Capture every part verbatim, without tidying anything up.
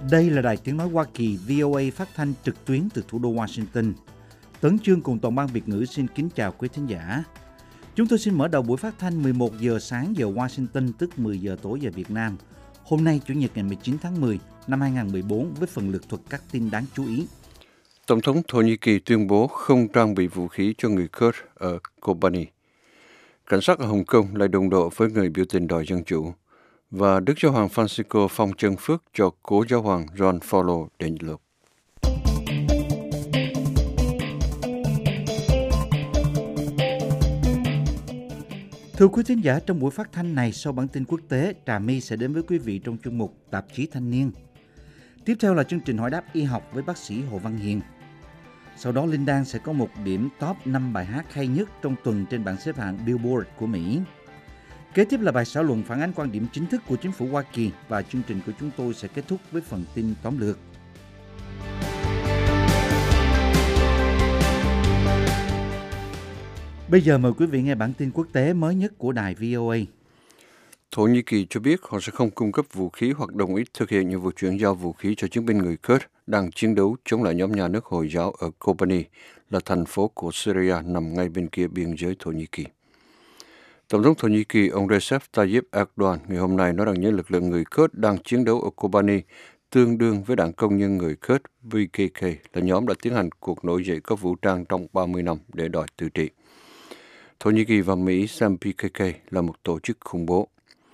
Đây là Đài Tiếng Nói Hoa Kỳ vê o a phát thanh trực tuyến từ thủ đô Washington. Tấn Chương cùng toàn ban Việt ngữ xin kính chào quý thính giả. Chúng tôi xin mở đầu buổi phát thanh mười một giờ sáng giờ Washington, tức mười giờ tối giờ Việt Nam. Hôm nay, Chủ nhật ngày mười chín tháng mười năm hai nghìn không trăm mười bốn với phần lược thuật các tin đáng chú ý. Tổng thống Thổ Nhĩ Kỳ tuyên bố không trang bị vũ khí cho người Kurd ở Kobani. Cảnh sát ở Hồng Kông lại đụng độ với người biểu tình đòi dân chủ. Và Đức Giáo hoàng Francisco phong chân phước cho cố giáo hoàng John Paul đệ lục. Thưa quý thính giả, trong buổi phát thanh này, sau bản tin quốc tế, Trà My sẽ đến với quý vị trong chuyên mục Tạp chí Thanh niên. Tiếp theo là chương trình hỏi đáp y học với bác sĩ Hồ Văn Hiền. Sau đó, Linh Đan sẽ có một điểm top năm bài hát hay nhất trong tuần trên bảng xếp hạng Billboard của Mỹ. Kế tiếp là bài xã luận phản ánh quan điểm chính thức của chính phủ Hoa Kỳ và chương trình của chúng tôi sẽ kết thúc với phần tin tóm lược. Bây giờ mời quý vị nghe bản tin quốc tế mới nhất của đài vê o a. Thổ Nhĩ Kỳ cho biết họ sẽ không cung cấp vũ khí hoặc đồng ý thực hiện nhiệm vụ chuyển giao vũ khí cho chiến binh người Kurd đang chiến đấu chống lại nhóm nhà nước Hồi giáo ở Kobani, là thành phố của Syria nằm ngay bên kia biên giới Thổ Nhĩ Kỳ. Tổng thống Thổ Nhĩ Kỳ ông Recep Tayyip Erdogan ngày hôm nay nói rằng những lực lượng người Kurd đang chiến đấu ở Kobani tương đương với đảng công nhân người Kurd pê ca ca, là nhóm đã tiến hành cuộc nổi dậy có vũ trang trong ba mươi năm để đòi tự trị. Thổ Nhĩ Kỳ và Mỹ xem pê ca ca là một tổ chức khủng bố.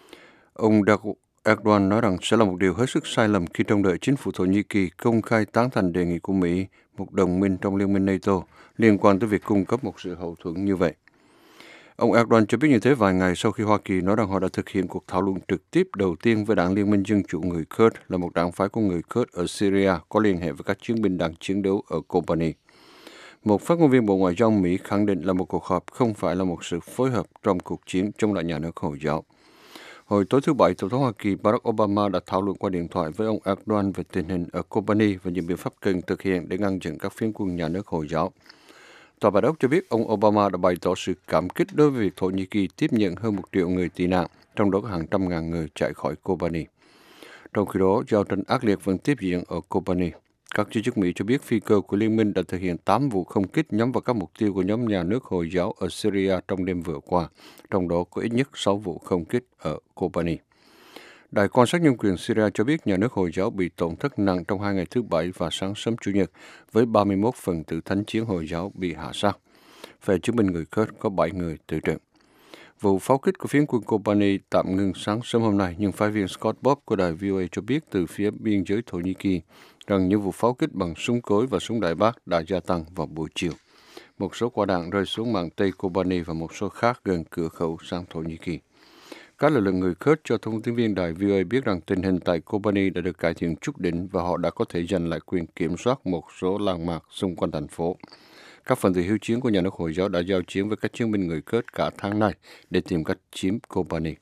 Ông Erdogan nói rằng sẽ là một điều hết sức sai lầm khi trông đợi chính phủ Thổ Nhĩ Kỳ công khai tán thành đề nghị của Mỹ, một đồng minh trong Liên minh NATO, liên quan tới việc cung cấp một sự hậu thuẫn như vậy. Ông Erdogan cho biết như thế vài ngày sau khi Hoa Kỳ nói rằng họ đã thực hiện cuộc thảo luận trực tiếp đầu tiên với Đảng Liên minh Dân chủ người Kurd, là một đảng phái của người Kurd ở Syria có liên hệ với các chiến binh đang chiến đấu ở Kobani. Một phát ngôn viên Bộ Ngoại giao Mỹ khẳng định là một cuộc họp không phải là một sự phối hợp trong cuộc chiến chống lại nhà nước Hồi giáo. Hồi tối thứ Bảy, Tổng thống Hoa Kỳ Barack Obama đã thảo luận qua điện thoại với ông Erdogan về tình hình ở Kobani và những biện pháp cần thực hiện để ngăn chặn các phiến quân nhà nước Hồi giáo. Tòa Bạch Ốc cho biết ông Obama đã bày tỏ sự cảm kích đối với việc Thổ Nhĩ Kỳ tiếp nhận hơn một triệu người tị nạn, trong đó có hàng trăm ngàn người chạy khỏi Kobani. Trong khi đó, giao tranh ác liệt vẫn tiếp diễn ở Kobani. Các giới chức Mỹ cho biết phi cơ của Liên minh đã thực hiện tám vụ không kích nhắm vào các mục tiêu của nhóm nhà nước Hồi giáo ở Syria trong đêm vừa qua, trong đó có ít nhất sáu vụ không kích ở Kobani. Đài quan sát nhân quyền Syria cho biết nhà nước Hồi giáo bị tổn thất nặng trong hai ngày thứ Bảy và sáng sớm Chủ nhật, với ba mươi mốt phần tử thánh chiến Hồi giáo bị hạ sát. Về chứng minh người Kurd có bảy người tử trận. Vụ pháo kích của phiến quân Kobani tạm ngưng sáng sớm hôm nay, nhưng phái viên Scott Bob của đài vê o a cho biết từ phía biên giới Thổ Nhĩ Kỳ rằng những vụ pháo kích bằng súng cối và súng đại bác đã gia tăng vào buổi chiều. Một số quả đạn rơi xuống mạn Tây Kobani và một số khác gần cửa khẩu sang Thổ Nhĩ Kỳ. Các lực lượng người Kurd cho thông tin viên đài vê o a biết rằng tình hình tại Kobani đã được cải thiện chút đỉnh và họ đã có thể giành lại quyền kiểm soát một số làng mạc xung quanh thành phố. Các phần tử hiếu chiến của nhà nước Hồi giáo đã giao chiến với các chiến binh người Kurd cả tháng nay để tìm cách chiếm Kobani.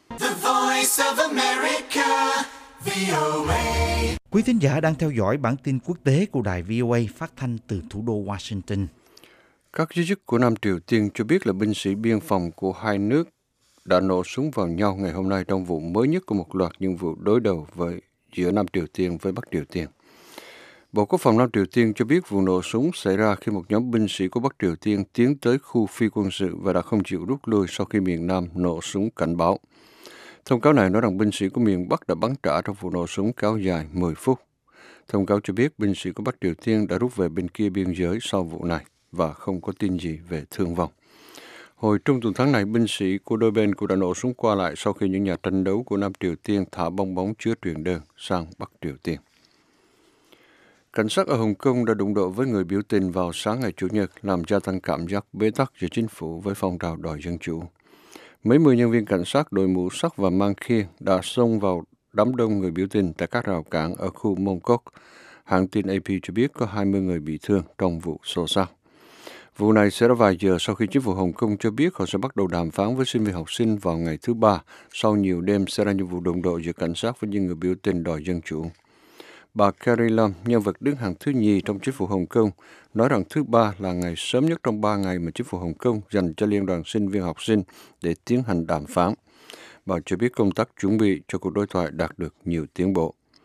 Quý thính giả đang theo dõi bản tin quốc tế của đài vê o a phát thanh từ thủ đô Washington. Các giới chức của Nam Triều Tiên cho biết là binh sĩ biên phòng của hai nước đã nổ súng vào nhau ngày hôm nay trong vụ mới nhất của một loạt những vụ đối đầu với giữa Nam Triều Tiên với Bắc Triều Tiên. Bộ Quốc phòng Nam Triều Tiên cho biết vụ nổ súng xảy ra khi một nhóm binh sĩ của Bắc Triều Tiên tiến tới khu phi quân sự và đã không chịu rút lui sau khi miền Nam nổ súng cảnh báo. Thông cáo này nói rằng binh sĩ của miền Bắc đã bắn trả trong vụ nổ súng kéo dài mười phút. Thông cáo cho biết binh sĩ của Bắc Triều Tiên đã rút về bên kia biên giới sau vụ này và không có tin gì về thương vong. Hồi trung tuần tháng này, binh sĩ của đôi bên cũng đã nổ súng qua lại sau khi những nhà tranh đấu của Nam Triều Tiên thả bong bóng chứa truyền đơn sang Bắc Triều Tiên. Cảnh sát ở Hồng Kông đã đụng độ với người biểu tình vào sáng ngày Chủ nhật, làm gia tăng cảm giác bế tắc giữa chính phủ với phong trào đòi dân chủ. Mấy mươi nhân viên cảnh sát đội mũ sắt và mang khiên đã xông vào đám đông người biểu tình tại các rào cản ở khu Mong Kok. Hãng tin a pê cho biết có hai mươi người bị thương trong vụ xô xát. Vụ này xảy ra vài giờ sau khi chính phủ Hồng Kông cho biết họ sẽ bắt đầu đàm phán với sinh viên học sinh vào ngày thứ Ba, sau nhiều đêm xảy ra những vụ đụng độ giữa cảnh sát với những người biểu tình đòi dân chủ. Bà Carrie Lam, nhân vật đứng hàng thứ nhì trong chính phủ Hồng Kông, nói rằng thứ Ba là ngày sớm nhất trong ba ngày mà chính phủ Hồng Kông dành cho Liên đoàn sinh viên học sinh để tiến hành đàm phán. Bà cho biết công tác chuẩn bị cho cuộc đối thoại đạt được nhiều tiến bộ.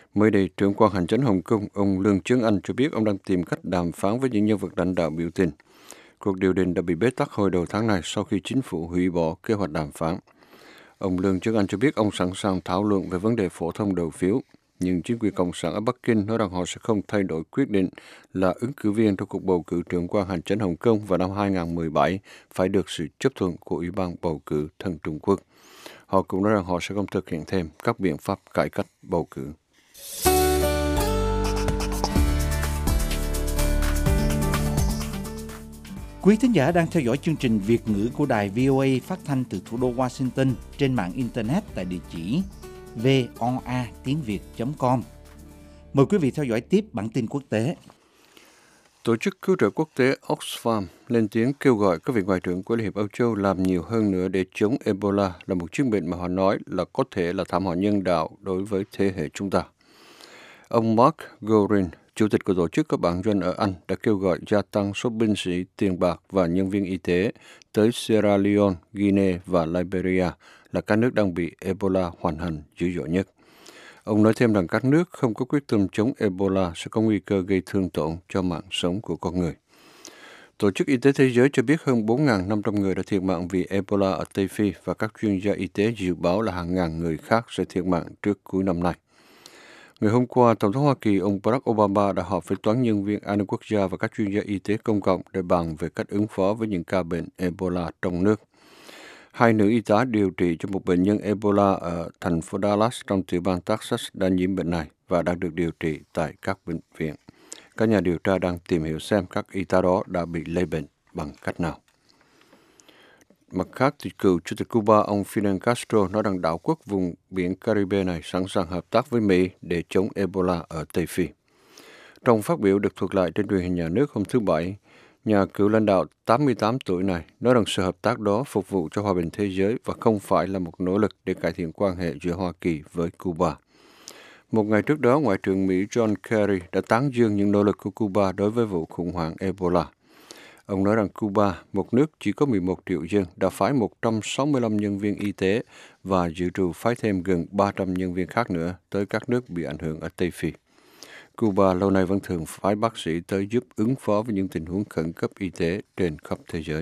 Mới đây, trưởng quan hành chính Hồng Kông, ông Lương Chấn Anh cho biết ông đang tìm cách đàm phán với những nhân vật lãnh đạo biểu tình. Cuộc điều đình đã bị bế tắc hồi đầu tháng này sau khi chính phủ hủy bỏ kế hoạch đàm phán. Ông Lương Chấn Anh cho biết ông sẵn sàng thảo luận về vấn đề phổ thông đầu phiếu, nhưng chính quyền Cộng sản ở Bắc Kinh nói rằng họ sẽ không thay đổi quyết định là ứng cử viên trong cuộc bầu cử trưởng quan hành chính Hồng Kông vào năm hai không một bảy phải được sự chấp thuận của Ủy ban bầu cử thân Trung Quốc. Họ cũng nói rằng họ sẽ không thực hiện thêm các biện pháp cải cách bầu cử. Quý thính giả đang theo dõi chương trình Việt ngữ của đài vê o a phát thanh từ thủ đô Washington trên mạng Internet tại địa chỉ voa tiếng việt chấm com. Mời quý vị theo dõi tiếp bản tin quốc tế. Tổ chức cứu trợ quốc tế Oxfam lên tiếng kêu gọi các vị ngoại trưởng của Liên hiệp Âu Châu làm nhiều hơn nữa để chống Ebola, là một chứng bệnh mà họ nói là có thể là thảm họa nhân đạo đối với thế hệ chúng ta. Ông Mark Gorin, chủ tịch của tổ chức các bạn doanh ở Anh, đã kêu gọi gia tăng số binh sĩ, tiền bạc và nhân viên y tế tới Sierra Leone, Guinea và Liberia, là các nước đang bị Ebola hoành hành dữ dội nhất. Ông nói thêm rằng các nước không có quyết tâm chống Ebola sẽ có nguy cơ gây thương tổn cho mạng sống của con người. Tổ chức Y tế Thế giới cho biết hơn bốn nghìn năm trăm người đã thiệt mạng vì Ebola ở Tây Phi và các chuyên gia y tế dự báo là hàng ngàn người khác sẽ thiệt mạng trước cuối năm nay. Ngày hôm qua, Tổng thống Hoa Kỳ ông Barack Obama đã họp với toán nhân viên an ninh quốc gia và các chuyên gia y tế công cộng để bàn về cách ứng phó với những ca bệnh Ebola trong nước. Hai nữ y tá điều trị cho một bệnh nhân Ebola ở thành phố Dallas trong tiểu bang Texas đã nhiễm bệnh này và đang được điều trị tại các bệnh viện. Các nhà điều tra đang tìm hiểu xem các y tá đó đã bị lây bệnh bằng cách nào. Mặt khác, thì cựu Chủ tịch Cuba ông Fidel Castro nói rằng đảo quốc vùng biển Caribe này sẵn sàng hợp tác với Mỹ để chống Ebola ở Tây Phi. Trong phát biểu được thuật lại trên truyền hình nhà nước hôm thứ Bảy, nhà cựu lãnh đạo tám mươi tám tuổi này nói rằng sự hợp tác đó phục vụ cho hòa bình thế giới và không phải là một nỗ lực để cải thiện quan hệ giữa Hoa Kỳ với Cuba. Một ngày trước đó, Ngoại trưởng Mỹ John Kerry đã tán dương những nỗ lực của Cuba đối với vụ khủng hoảng Ebola. Ông nói rằng Cuba, một nước chỉ có mười một triệu dân, đã phái một trăm sáu mươi lăm nhân viên y tế và dự trù phái thêm gần ba trăm nhân viên khác nữa tới các nước bị ảnh hưởng ở Tây Phi. Cuba lâu nay vẫn thường phái bác sĩ tới giúp ứng phó với những tình huống khẩn cấp y tế trên khắp thế giới.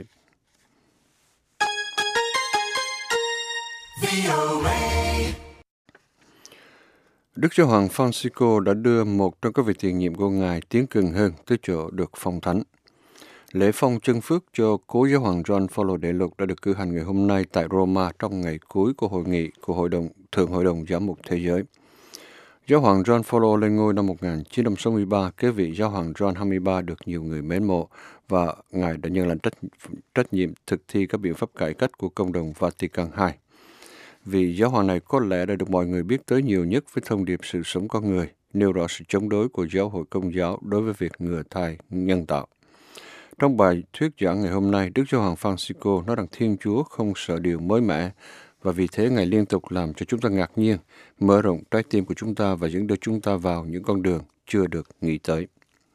Đức Giáo hoàng Francisco đã đưa một trong các vị tiền nhiệm của Ngài tiến gần hơn tới chỗ được phong thánh. Lễ phong chân phước cho cố giáo hoàng John Paul đệ lục đã được cử hành ngày hôm nay tại Roma trong ngày cuối của hội nghị của Hội đồng Thượng Hội đồng Giám mục Thế giới. Giáo hoàng John Paul lên ngôi năm một nghìn chín trăm sáu mươi ba, kế vị giáo hoàng John hai mươi ba được nhiều người mến mộ và Ngài đã nhận lãnh trách, trách nhiệm thực thi các biện pháp cải cách của Công đồng Vatican hai. Vì giáo hoàng này có lẽ đã được mọi người biết tới nhiều nhất với thông điệp sự sống con người, nêu rõ sự chống đối của giáo hội Công giáo đối với việc ngừa thai nhân tạo. Trong bài thuyết giảng ngày hôm nay, Đức Giáo hoàng Francisco nói rằng Thiên Chúa không sợ điều mới mẻ và vì thế Ngài liên tục làm cho chúng ta ngạc nhiên, mở rộng trái tim của chúng ta và dẫn đưa chúng ta vào những con đường chưa được nghĩ tới.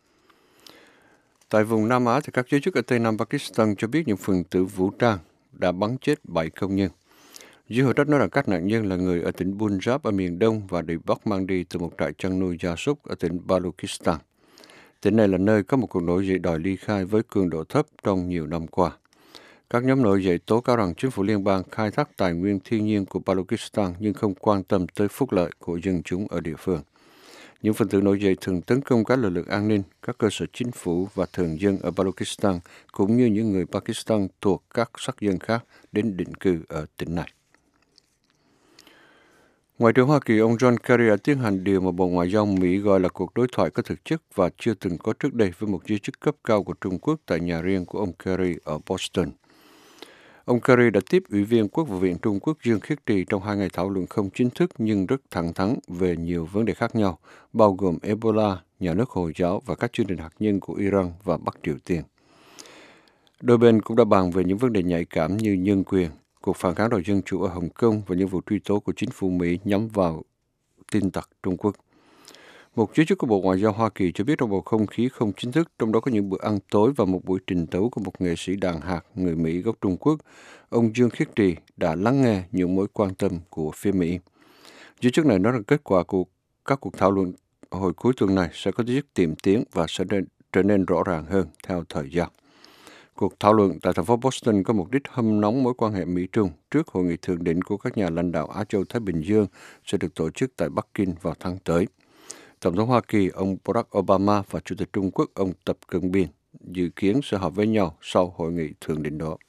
Tại vùng Nam Á, thì các giới chức ở Tây Nam Pakistan cho biết những phần tử vũ trang đã bắn chết bảy công nhân. Giới hữu trách nói rằng các nạn nhân là người ở tỉnh Punjab ở miền Đông và bị bắt mang đi từ một trại chăn nuôi gia súc ở tỉnh Balochistan. Tỉnh này là nơi có một cuộc nổi dậy đòi ly khai với cường độ thấp trong nhiều năm qua. Các nhóm nổi dậy tố cáo rằng chính phủ liên bang khai thác tài nguyên thiên nhiên của Balochistan nhưng không quan tâm tới phúc lợi của dân chúng ở địa phương. Những phần tử nổi dậy thường tấn công các lực lượng an ninh, các cơ sở chính phủ và thường dân ở Balochistan, cũng như những người Pakistan thuộc các sắc dân khác đến định cư ở tỉnh này. Ngoại trưởng Hoa Kỳ ông John Kerry đã tiến hành điều mà Bộ Ngoại giao Mỹ gọi là cuộc đối thoại có thực chất và chưa từng có trước đây với một giới chức cấp cao của Trung Quốc tại nhà riêng của ông Kerry ở Boston. Ông Kerry đã tiếp Ủy viên Quốc vụ viện Trung Quốc Dương Khiết Trì trong hai ngày thảo luận không chính thức nhưng rất thẳng thắn về nhiều vấn đề khác nhau, bao gồm Ebola, nhà nước Hồi giáo và các chương trình hạt nhân của Iran và Bắc Triều Tiên. Đôi bên cũng đã bàn về những vấn đề nhạy cảm như nhân quyền, cuộc phản kháng đòi dân chủ ở Hồng Kông và những vụ truy tố của chính phủ Mỹ nhắm vào tin tặc Trung Quốc. Một giới chức của Bộ Ngoại giao Hoa Kỳ cho biết trong bầu không khí không chính thức, trong đó có những bữa ăn tối và một buổi trình tấu của một nghệ sĩ đàn hạt người Mỹ gốc Trung Quốc, ông Dương Khiết Trì đã lắng nghe những mối quan tâm của phía Mỹ. Giới chức này nói rằng kết quả của Các cuộc thảo luận hồi cuối tuần này sẽ có tính tiệm tiến và sẽ trở nên rõ ràng hơn theo thời gian. Cuộc thảo luận tại thành phố Boston có mục đích hâm nóng mối quan hệ Mỹ-Trung trước hội nghị thượng đỉnh của các nhà lãnh đạo Á Châu Thái Bình Dương sẽ được tổ chức tại Bắc Kinh vào tháng tới. Tổng thống Hoa Kỳ ông Barack Obama và Chủ tịch Trung Quốc ông Tập Cận Bình dự kiến sẽ họp với nhau sau hội nghị thượng đỉnh đó.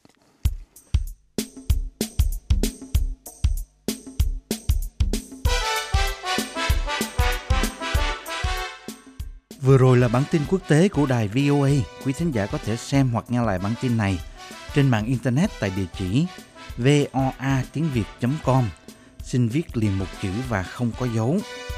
Vừa rồi là bản tin quốc tế của đài vê o a. Quý thính giả có thể xem hoặc nghe lại bản tin này trên mạng Internet tại địa chỉ voa tiếng việt chấm com. Xin viết liền một chữ và không có dấu.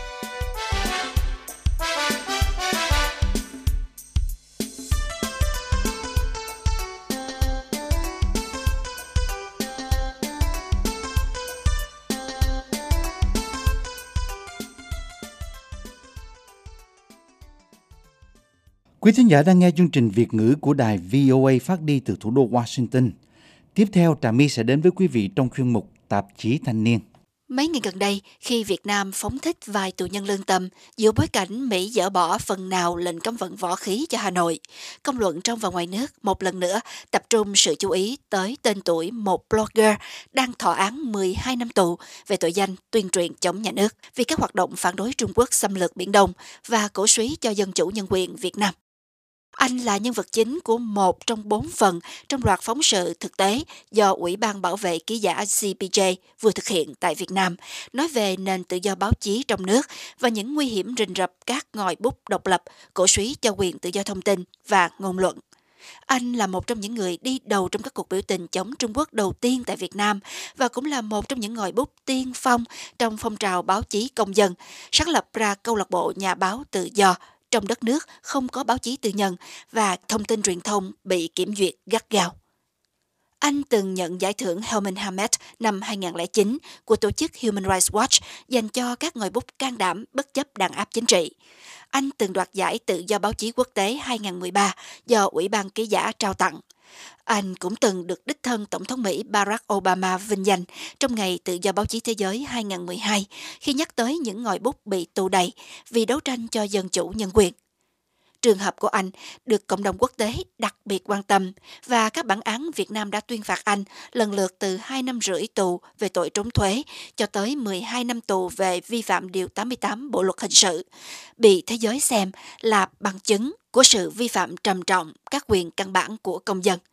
Quý thính giả đang nghe chương trình Việt ngữ của đài vê o a phát đi từ thủ đô Washington. Tiếp theo, Trà My sẽ đến với quý vị trong chuyên mục Tạp chí Thanh niên. Mấy ngày gần đây, khi Việt Nam phóng thích vài tù nhân lương tâm giữa bối cảnh Mỹ dỡ bỏ phần nào lệnh cấm vận võ khí cho Hà Nội, công luận trong và ngoài nước một lần nữa tập trung sự chú ý tới tên tuổi một blogger đang thọ án mười hai năm tù về tội danh tuyên truyền chống nhà nước vì các hoạt động phản đối Trung Quốc xâm lược Biển Đông và cổ suý cho dân chủ nhân quyền Việt Nam. Anh là nhân vật chính của một trong bốn phần trong loạt phóng sự thực tế do Ủy ban Bảo vệ Ký giả xê pê jê vừa thực hiện tại Việt Nam, nói về nền tự do báo chí trong nước và những nguy hiểm rình rập các ngòi bút độc lập, cổ suý cho quyền tự do thông tin và ngôn luận. Anh là một trong những người đi đầu trong các cuộc biểu tình chống Trung Quốc đầu tiên tại Việt Nam và cũng là một trong những ngòi bút tiên phong trong phong trào báo chí công dân, sáng lập ra câu lạc bộ nhà báo tự do. Trong đất nước không có báo chí tư nhân và thông tin truyền thông bị kiểm duyệt gắt gao. Anh từng nhận giải thưởng Helmut Hamet năm hai không không chín của tổ chức Human Rights Watch dành cho các ngòi bút can đảm bất chấp đàn áp chính trị. Anh từng đoạt giải tự do báo chí quốc tế hai không một ba do Ủy ban Ký giả trao tặng. Anh cũng từng được đích thân Tổng thống Mỹ Barack Obama vinh danh trong Ngày Tự do Báo chí Thế giới hai không một hai khi nhắc tới những ngòi bút bị tù đầy vì đấu tranh cho dân chủ nhân quyền. Trường hợp của anh được cộng đồng quốc tế đặc biệt quan tâm và các bản án Việt Nam đã tuyên phạt anh lần lượt từ hai năm rưỡi tù về tội trốn thuế cho tới mười hai năm tù về vi phạm Điều tám mươi tám Bộ Luật Hình sự, bị thế giới xem là bằng chứng của sự vi phạm trầm trọng các quyền căn bản của công dân.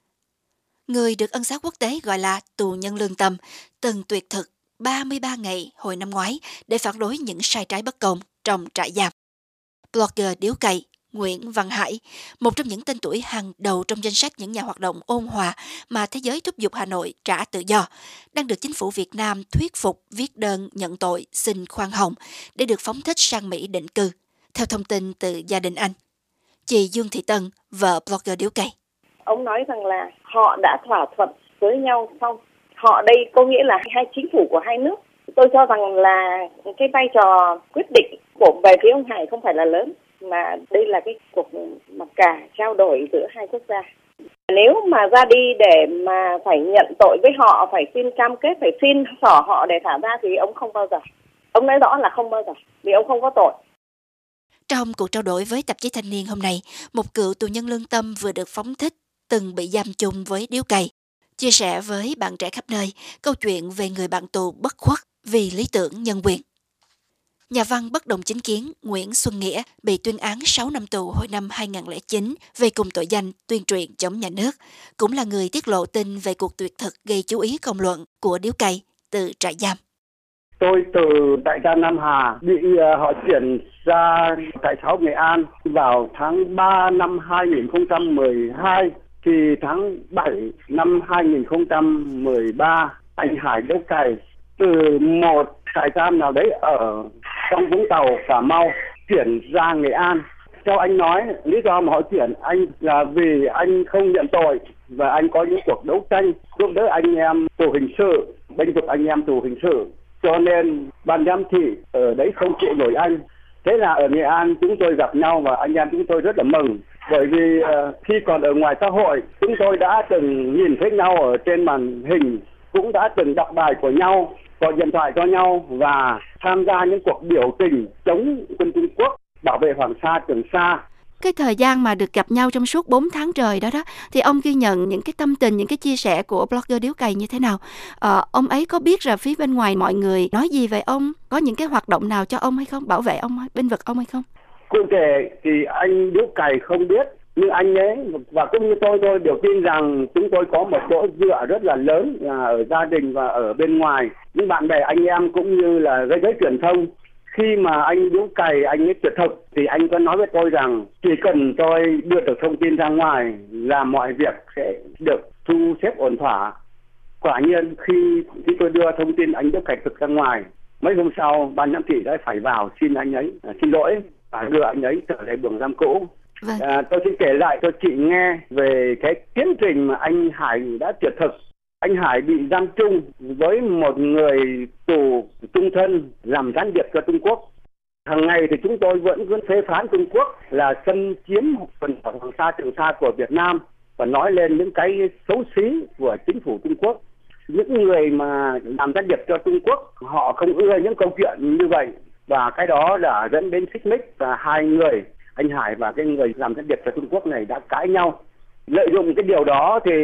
Người được ân xá quốc tế gọi là tù nhân lương tâm, từng tuyệt thực ba mươi ba ngày hồi năm ngoái để phản đối những sai trái bất công trong trại giam. Blogger điếu cày Nguyễn Văn Hải, một trong những tên tuổi hàng đầu trong danh sách những nhà hoạt động ôn hòa mà thế giới thúc giục Hà Nội trả tự do, đang được chính phủ Việt Nam thuyết phục viết đơn nhận tội xin khoan hồng để được phóng thích sang Mỹ định cư. Theo thông tin từ gia đình anh, chị Dương Thị Tân, vợ blogger điếu cày. Ông nói rằng là họ đã thỏa thuận với nhau xong. Họ đây có nghĩa là hai chính phủ của hai nước. Tôi cho rằng là cái vai trò quyết định của về phía ông Hải không phải là lớn, mà đây là cái cuộc mặc cả trao đổi giữa hai quốc gia. Nếu mà ra đi để mà phải nhận tội với họ, phải xin cam kết, phải xin xỏ họ để thả ra thì ông không bao giờ. Ông nói rõ là không bao giờ, vì ông không có tội. Trong cuộc trao đổi với tạp chí Thanh niên hôm nay, một cựu tù nhân lương tâm vừa được phóng thích, từng bị giam chung với điếu cày, chia sẻ với bạn trẻ khắp nơi câu chuyện về người bạn tù bất khuất vì lý tưởng nhân quyền. Nhà văn bất đồng chính kiến Nguyễn Xuân Nghĩa bị tuyên án sáu năm tù hồi năm hai không không chín về cùng tội danh tuyên truyền chống nhà nước, cũng là người tiết lộ tin về cuộc tuyệt thực gây chú ý công luận của điếu cày từ trại giam. Tôi từ trại giam Nam Hà bị uh, họ chuyển ra trại sáu Nghệ An vào tháng ba năm hai không một hai. Thì tháng bảy năm hai không một ba, anh Hải điếu cày từ một trại giam nào đấy ở trong Vũng Tàu, Cà Mau chuyển ra Nghệ An. Theo anh nói, lý do mà họ chuyển anh là vì anh không nhận tội và anh có những cuộc đấu tranh giúp đỡ anh em tù hình sự, bênh vực anh em tù hình sự. Cho nên ban giám thị ở đấy không chịu nổi anh. Thế là ở Nghệ An chúng tôi gặp nhau và anh em chúng tôi rất là mừng. Bởi vì uh, khi còn ở ngoài xã hội, chúng tôi đã từng nhìn thấy nhau ở trên màn hình cũng đã từng đọc bài của nhau, gọi điện thoại cho nhau và tham gia những cuộc biểu tình chống quân Trung Quốc bảo vệ Hoàng Sa, Trường Sa. Cái thời gian mà được gặp nhau trong suốt bốn tháng trời đó đó, thì ông ghi nhận những cái tâm tình, những cái chia sẻ của blogger Điếu Cày như thế nào? Ờ, ông ấy có biết là phía bên ngoài mọi người nói gì về ông? Có những cái hoạt động nào cho ông hay không? Bảo vệ ông, bênh vực ông hay không? Cụ thể thì anh Điếu Cày không biết, nhưng anh ấy và cũng như tôi tôi đều tin rằng chúng tôi có một chỗ dựa rất là lớn là ở gia đình và ở bên ngoài, những bạn bè anh em cũng như là giới giới truyền thông. Khi mà anh Điếu Cày anh ấy tuyệt thực thì anh có nói với tôi rằng chỉ cần tôi đưa được thông tin ra ngoài là mọi việc sẽ được thu xếp ổn thỏa. Quả nhiên khi khi tôi đưa thông tin anh Điếu Cày thực ra ngoài, mấy hôm sau ban giám thị đã phải vào xin anh ấy xin lỗi và đưa anh ấy trở lại buồng giam cũ. Vâng. À, tôi xin kể lại cho chị nghe về cái tiến trình mà anh Hải đã tuyệt thực. Anh Hải bị giam chung với một người tù trung thân làm gián điệp cho Trung Quốc. Hàng ngày thì chúng tôi vẫn cứ phê phán Trung Quốc là xâm chiếm phần Hoàng Sa, Trường Sa của Việt Nam và nói lên những cái xấu xí của chính phủ Trung Quốc. Những người mà làm gián điệp cho Trung Quốc họ không ưa những câu chuyện như vậy và cái đó đã dẫn đến xích mích và hai người, anh Hải và cái người làm gián điệp cho Trung Quốc này đã cãi nhau. Lợi dụng cái điều đó thì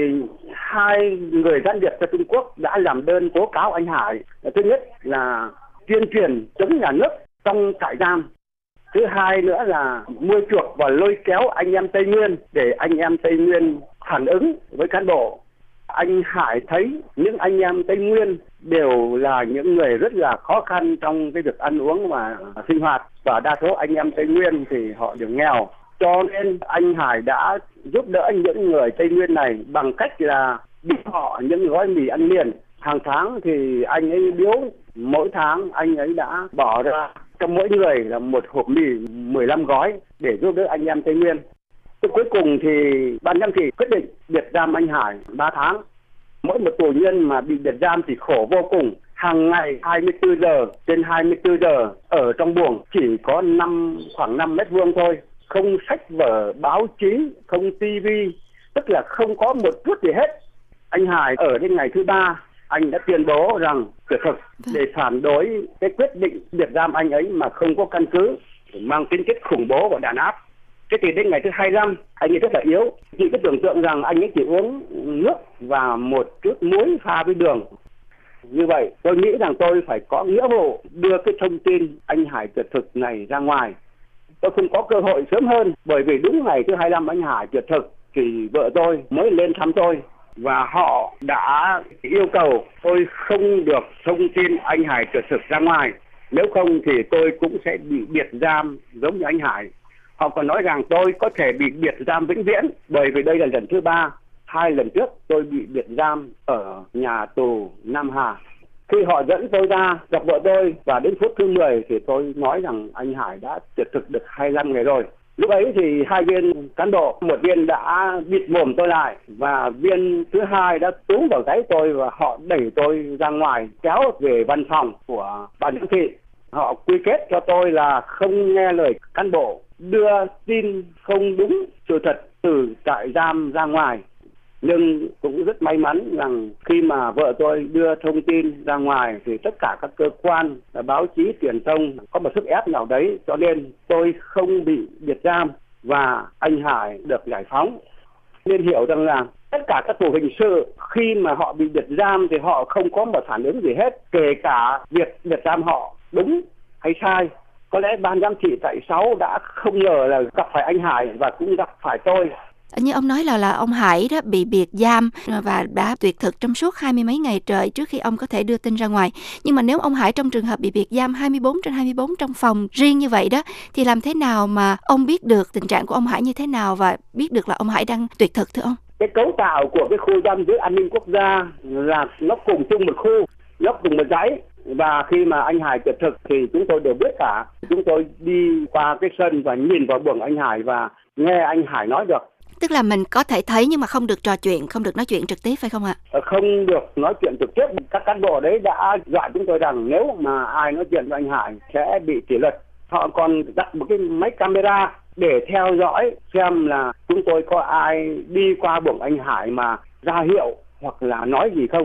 hai người gián điệp cho Trung Quốc đã làm đơn tố cáo anh Hải. Thứ nhất là tuyên truyền chống nhà nước trong trại giam. Thứ hai nữa là mua chuộc và lôi kéo anh em Tây Nguyên để anh em Tây Nguyên phản ứng với cán bộ. Anh Hải thấy những anh em Tây Nguyên đều là những người rất là khó khăn trong cái việc ăn uống và sinh hoạt, và đa số anh em Tây Nguyên thì họ đều nghèo. Cho nên anh Hải đã giúp đỡ những người Tây Nguyên này bằng cách là biếu họ những gói mì ăn liền. Hàng tháng thì anh ấy biếu, mỗi tháng anh ấy đã bỏ ra cho mỗi người là một hộp mì mười lăm gói để giúp đỡ anh em Tây Nguyên. Cuối cùng thì ban giám thị quyết định biệt giam anh Hải ba tháng. Mỗi một tù nhân mà bị biệt giam thì khổ vô cùng. Hàng ngày hai mươi tư giờ trên hai mươi tư giờ ở trong buồng chỉ có năm khoảng năm mét vuông thôi. Không sách vở, báo chí, không tivi, tức là không có một chút gì hết. Anh Hải ở đến ngày thứ ba, anh đã tuyên bố rằng tuyệt thực để phản đối cái quyết định biệt giam anh ấy mà không có căn cứ, mang tính chất khủng bố và đàn áp. Thế thì đến ngày thứ hai mươi lăm, anh ấy rất là yếu. Chị cứ tưởng tượng rằng anh ấy chỉ uống nước và một chút muối pha với đường. Như vậy, tôi nghĩ rằng tôi phải có nghĩa vụ đưa cái thông tin anh Hải tuyệt thực này ra ngoài. Tôi không có cơ hội sớm hơn, bởi vì đúng ngày thứ hai mươi lăm anh Hải tuyệt thực thì vợ tôi mới lên thăm tôi và họ đã yêu cầu tôi không được thông tin anh Hải tuyệt thực ra ngoài, nếu không thì tôi cũng sẽ bị biệt giam giống như anh Hải. Họ còn nói rằng tôi có thể bị biệt giam vĩnh viễn, bởi vì đây là lần thứ ba. Hai lần trước tôi bị biệt giam ở nhà tù Nam Hà. Khi họ dẫn tôi ra gặp vợ tôi và đến phút thứ mười thì tôi nói rằng anh Hải đã tuyệt thực được hai mươi lăm ngày rồi. Lúc ấy thì hai viên cán bộ, một viên đã bịt mồm tôi lại và viên thứ hai đã túm vào gáy tôi và họ đẩy tôi ra ngoài, kéo về văn phòng của ban giám thị. Họ quy kết cho tôi là không nghe lời cán bộ, đưa tin không đúng sự thật từ trại giam ra ngoài. Nhưng cũng rất may mắn rằng khi mà vợ tôi đưa thông tin ra ngoài thì tất cả các cơ quan, báo chí, truyền thông có một sức ép nào đấy, cho nên tôi không bị biệt giam và anh Hải được giải phóng. Nên hiểu rằng là tất cả các tù hình sự khi mà họ bị biệt giam thì họ không có một phản ứng gì hết, kể cả việc biệt giam họ đúng hay sai. Có lẽ ban giám thị tại sáu đã không ngờ là gặp phải anh Hải và cũng gặp phải tôi. Như ông nói là là ông Hải đó bị biệt giam và đã tuyệt thực trong suốt hai mươi mấy ngày trời trước khi ông có thể đưa tin ra ngoài. Nhưng mà nếu ông Hải trong trường hợp bị biệt giam hai mươi bốn trên hai mươi bốn trong phòng riêng như vậy đó, thì làm thế nào mà ông biết được tình trạng của ông Hải như thế nào và biết được là ông Hải đang tuyệt thực thưa ông? Cái cấu tạo của cái khu giam giữ an ninh quốc gia là nó cùng chung một khu, nó cùng một dãy. Và khi mà anh Hải tuyệt thực thì chúng tôi đều biết cả. Chúng tôi đi qua cái sân và nhìn vào buồng anh Hải và nghe anh Hải nói được. Tức là mình có thể thấy nhưng mà không được trò chuyện, không được nói chuyện trực tiếp phải không ạ? Không được nói chuyện trực tiếp. Các cán bộ đấy đã dọa chúng tôi rằng nếu mà ai nói chuyện với anh Hải sẽ bị kỷ luật. Họ còn đặt một cái máy camera để theo dõi xem là chúng tôi có ai đi qua buồng anh Hải mà ra hiệu hoặc là nói gì không.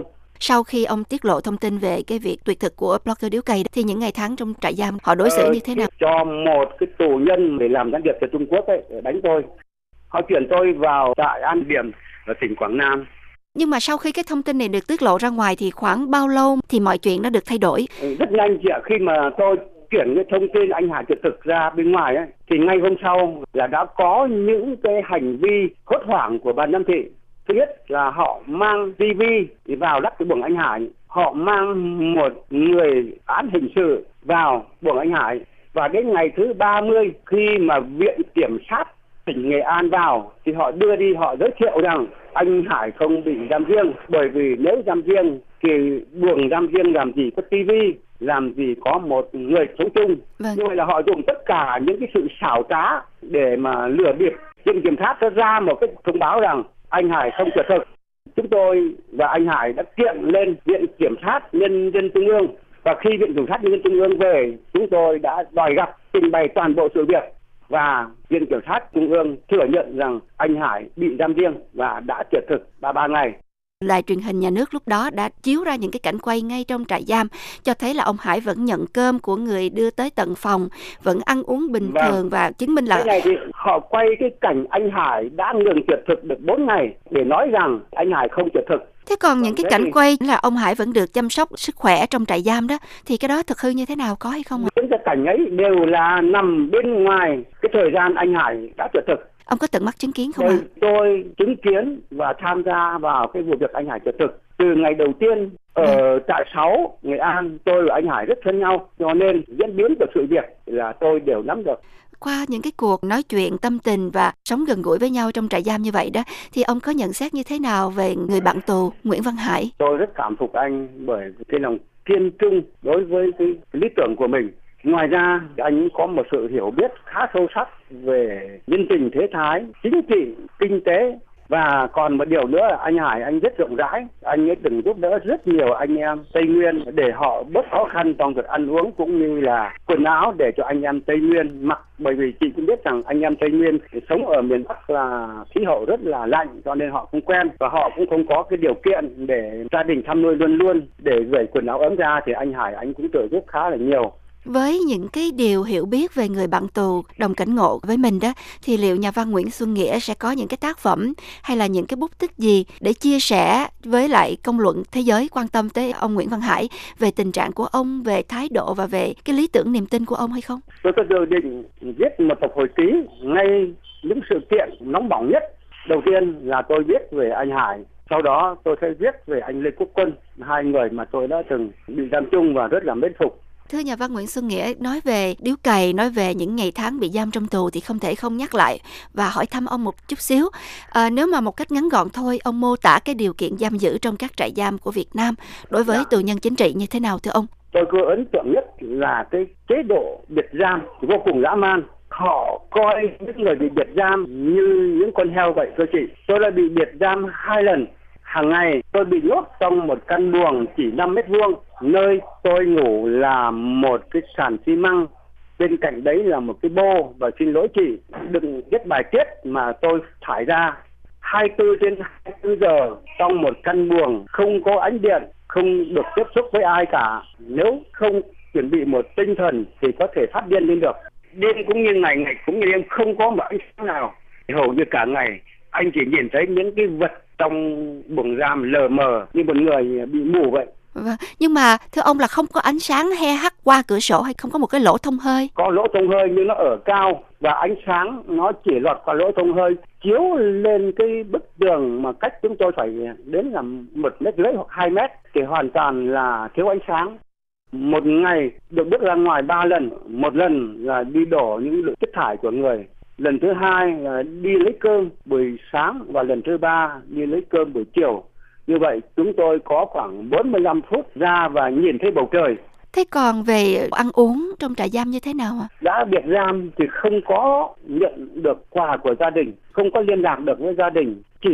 sau khi ông tiết lộ thông tin về cái việc tuyệt thực của blogger điếu cày thì những ngày tháng trong trại giam họ đối xử ờ, như thế nào? Cho một cái tù nhân để làm gián điệp cho Trung Quốc ấy đánh tôi, họ chuyển tôi vào trại An Điểm ở tỉnh Quảng Nam. Nhưng mà sau khi cái thông tin này được tiết lộ ra ngoài thì khoảng bao lâu thì mọi chuyện đã được thay đổi? Rất nhanh chị ạ, khi mà tôi chuyển cái thông tin anh Hải tuyệt thực ra bên ngoài ấy, thì ngay hôm sau là đã có những cái hành vi hốt hoảng của ban giám thị. Thứ nhất là họ mang ti vi vào lắp cái buồng anh Hải, họ mang một người án hình sự vào buồng anh Hải, và đến ngày thứ ba mươi khi mà viện kiểm sát tỉnh Nghệ An vào thì họ đưa đi, họ giới thiệu rằng anh Hải không bị giam riêng, bởi vì nếu giam riêng thì buồng giam riêng làm gì có ti vi, làm gì có một người sống chung. Vâng. Như vậy là họ dùng tất cả những cái sự xảo trá để mà lừa bịp. Viện kiểm sát đã ra một cái thông báo rằng anh Hải không tuyệt thực. Chúng tôi và anh Hải đã kiện lên Viện Kiểm sát Nhân dân Trung ương, và khi Viện Kiểm sát Nhân dân Trung ương về, chúng tôi đã đòi gặp, trình bày toàn bộ sự việc, và Viện Kiểm sát Trung ương thừa nhận rằng anh Hải bị giam riêng và đã tuyệt thực ba mươi ba ngày. Đài truyền hình nhà nước lúc đó đã chiếu ra những cái cảnh quay ngay trong trại giam, cho thấy là ông Hải vẫn nhận cơm của người đưa tới tận phòng, vẫn ăn uống bình Vâng. thường, và chứng minh là cái này thì họ quay cái cảnh anh Hải đã ngừng tuyệt thực được bốn ngày để nói rằng anh Hải không tuyệt thực. thế còn những cái Thế cảnh thì- quay là ông Hải vẫn được chăm sóc sức khỏe trong trại giam đó, thì cái đó thực hư như thế nào, có hay không ạ? Những cái cảnh ấy đều là nằm bên ngoài cái thời gian anh Hải đã tuyệt thực. Ông có tận mắt chứng kiến không ạ? Tôi, tôi chứng kiến và tham gia vào cái vụ việc anh Hải tuyệt thực từ ngày đầu tiên ở trại sáu Nghệ An. Tôi và anh Hải rất thân nhau, cho nên diễn biến của sự việc là tôi đều nắm được. Qua những cái cuộc nói chuyện tâm tình và sống gần gũi với nhau trong trại giam như vậy đó, thì ông có nhận xét như thế nào về người bạn tù Nguyễn Văn Hải? Tôi rất cảm phục anh bởi cái lòng kiên trung đối với cái lý tưởng của mình. Ngoài ra, anh có một sự hiểu biết khá sâu sắc về nhân tình thế thái, chính trị, kinh tế. Và còn một điều nữa là anh Hải anh rất rộng rãi, anh ấy từng giúp đỡ rất nhiều anh em Tây Nguyên để họ bớt khó khăn trong việc ăn uống cũng như là quần áo để cho anh em Tây Nguyên mặc. Bởi vì chị cũng biết rằng anh em Tây Nguyên sống ở miền Bắc là khí hậu rất là lạnh, cho nên họ không quen và họ cũng không có cái điều kiện để gia đình thăm nuôi luôn luôn để gửi quần áo ấm ra, thì anh Hải anh cũng trợ giúp khá là nhiều. Với những cái điều hiểu biết về người bạn tù đồng cảnh ngộ với mình đó, thì liệu nhà văn Nguyễn Xuân Nghĩa sẽ có những cái tác phẩm hay là những cái bút tích gì để chia sẻ với lại công luận thế giới quan tâm tới ông Nguyễn Văn Hải về tình trạng của ông, về thái độ và về cái lý tưởng niềm tin của ông hay không? Tôi có dự định viết một tập hồi ký ngay những sự kiện nóng bỏng nhất. Đầu tiên là tôi viết về anh Hải, sau đó tôi sẽ viết về anh Lê Quốc Quân, hai người mà tôi đã từng bị giam chung và rất là mến phục. Thưa nhà văn Nguyễn Xuân Nghĩa, nói về điếu cày, nói về những ngày tháng bị giam trong tù thì không thể không nhắc lại và hỏi thăm ông một chút xíu. À, nếu mà một cách ngắn gọn thôi, ông mô tả cái điều kiện giam giữ trong các trại giam của Việt Nam đối với Dạ. tù nhân chính trị như thế nào thưa ông? Tôi có ấn tượng nhất là cái chế độ biệt giam vô cùng dã man. Họ coi những người bị biệt giam như những con heo vậy thưa chị. Tôi đã bị biệt giam hai lần. Hàng ngày tôi bị nhốt trong một căn buồng chỉ năm mét vuông, nơi tôi ngủ là một cái sàn xi măng, bên cạnh đấy là một cái bô, và xin lỗi chị, đừng viết bài tiết mà tôi thải ra hai mươi tư trên hai mươi tư giờ trong một căn buồng, không có ánh điện, không được tiếp xúc với ai cả. Nếu không chuẩn bị một tinh thần thì có thể phát điên lên được. Đêm cũng như ngày, ngày cũng như đêm, không có một ánh sáng nào. Hầu như cả ngày anh chỉ nhìn thấy những cái vật trong buồng giam lờ mờ như một người bị mù vậy. Vâng. Nhưng mà thưa ông là không có ánh sáng he hắt qua cửa sổ hay không có một cái lỗ thông hơi? Có lỗ thông hơi nhưng nó ở cao và ánh sáng nó chỉ lọt qua lỗ thông hơi chiếu lên cái bức tường mà cách chúng tôi phải đến là một mét rưỡi hoặc hai mét thì hoàn toàn là thiếu ánh sáng. Một ngày được bước ra ngoài ba lần, một lần là đi đổ những lượng chất thải của người, lần thứ hai là đi lấy cơm buổi sáng và lần thứ ba đi lấy cơm buổi chiều. Như vậy chúng tôi có khoảng bốn mươi lăm phút ra và nhìn thấy bầu trời. Thế còn về ăn uống trong trại giam như thế nào ạ? Đã biệt giam thì không có nhận được quà của gia đình, không có liên lạc được với gia đình, chỉ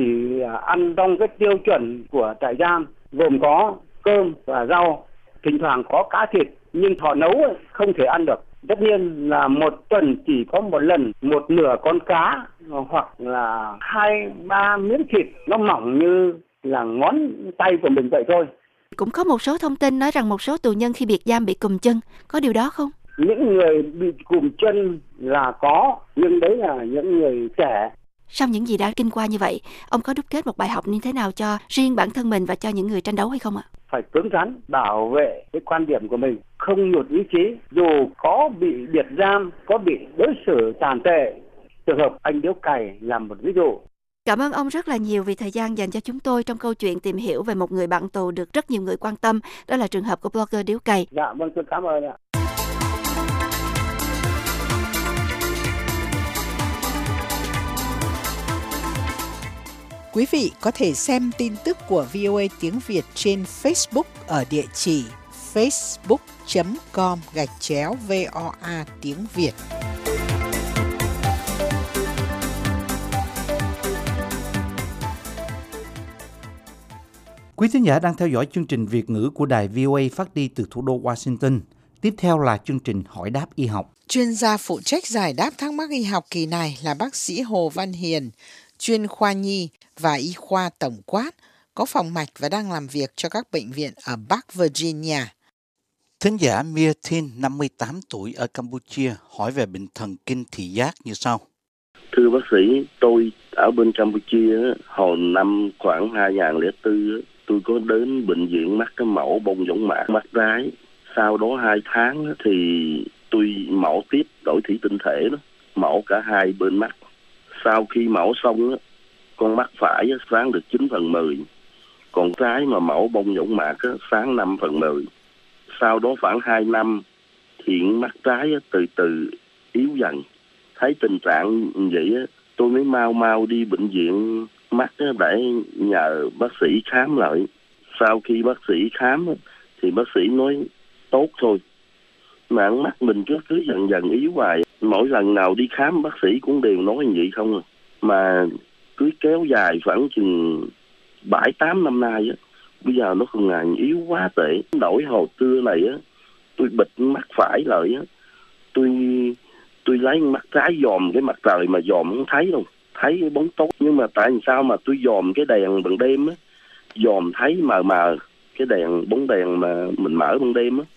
ăn trong cái tiêu chuẩn của trại giam gồm có cơm và rau, thỉnh thoảng có cá thịt nhưng họ nấu không thể ăn được. Tất nhiên là một tuần chỉ có một lần một nửa con cá hoặc là hai ba miếng thịt nó mỏng như là ngón tay của mình vậy thôi. Cũng có một số thông tin nói rằng một số tù nhân khi biệt giam bị cùm chân, có điều đó không? Những người bị cùm chân là có, nhưng đấy là những người trẻ. Sau những gì đã kinh qua như vậy, ông có đúc kết một bài học như thế nào cho riêng bản thân mình và cho những người tranh đấu hay không ạ? Phải cứng rắn, bảo vệ cái quan điểm của mình, không nhụt ý chí. Dù có bị biệt giam, có bị đối xử tàn tệ, trường hợp anh Điếu Cày là một ví dụ. Cảm ơn ông rất là nhiều vì thời gian dành cho chúng tôi trong câu chuyện tìm hiểu về một người bạn tù được rất nhiều người quan tâm. Đó là trường hợp của blogger Điếu Cày. Dạ, vâng, tôi cảm ơn ạ. Quý vị có thể xem tin tức của vê o a tiếng Việt trên Facebook ở địa chỉ facebook chấm com gạch chéo vê o a tiếng Việt. Quý thính giả đang theo dõi chương trình Việt ngữ của đài vê o a phát đi từ thủ đô Washington. Tiếp theo là chương trình Hỏi đáp y học. Chuyên gia phụ trách giải đáp thắc mắc y học kỳ này là bác sĩ Hồ Văn Hiền, chuyên khoa nhi và y khoa tổng quát, có phòng mạch và đang làm việc cho các bệnh viện ở Bắc Virginia. Thính giả Mia Thin, năm mươi tám tuổi ở Campuchia, hỏi về bệnh thần kinh thị giác như sau. Thưa bác sĩ, tôi ở bên Campuchia, hồi năm khoảng hai không không bốn, tôi có đến bệnh viện mắc cái mẫu bông võng mạc mắt trái. Sau đó hai tháng thì tôi mẫu tiếp đổi thủy tinh thể đó, mẫu cả hai bên mắt. Sau khi mẫu xong, con mắt phải sáng được chín phần mười, còn trái mà mẫu bông võng mạc sáng năm phần mười. Sau đó khoảng hai năm thì mắt trái từ từ yếu dần. Thấy tình trạng vậy tôi mới mau mau đi bệnh viện mắt để nhờ bác sĩ khám lại. Sau khi bác sĩ khám thì bác sĩ nói tốt thôi, mà mắt mình cứ cứ dần dần yếu hoài. Mỗi lần nào đi khám bác sĩ cũng đều nói như vậy không à. Mà cứ kéo dài khoảng chừng bảy tám năm nay á, bây giờ nó còn ngày yếu quá tệ. Đổi hồi trưa này á, tôi bịt mắt phải lại á, tôi tôi lấy mắt trái dòm cái mặt trời mà dòm không thấy đâu, thấy bóng tối. Nhưng mà tại sao mà tôi dòm cái đèn ban đêm á, dòm thấy mờ mờ cái đèn bóng đèn mà mình mở ban đêm á.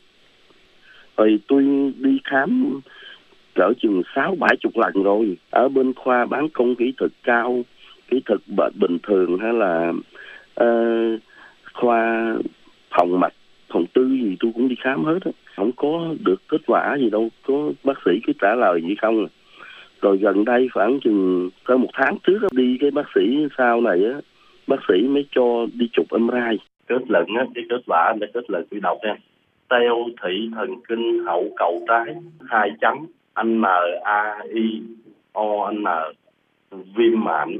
Rồi tôi đi khám cỡ chừng sáu bảy chục lần rồi, ở bên khoa bán công kỹ thuật cao, kỹ thuật bệnh bình thường hay là uh, khoa phòng mạch, phòng tư gì tôi cũng đi khám hết á, không có được kết quả gì đâu, có bác sĩ cứ trả lời gì không. Rồi gần đây khoảng chừng cỡ một tháng trước đi cái bác sĩ sau này á, bác sĩ mới cho đi chụp em rờ i. Kết luận á, cái kết quả để kết luận tôi đọc nha. Teo thị thần kinh hậu cầu trái hai chấm N A I O N, viêm mạn.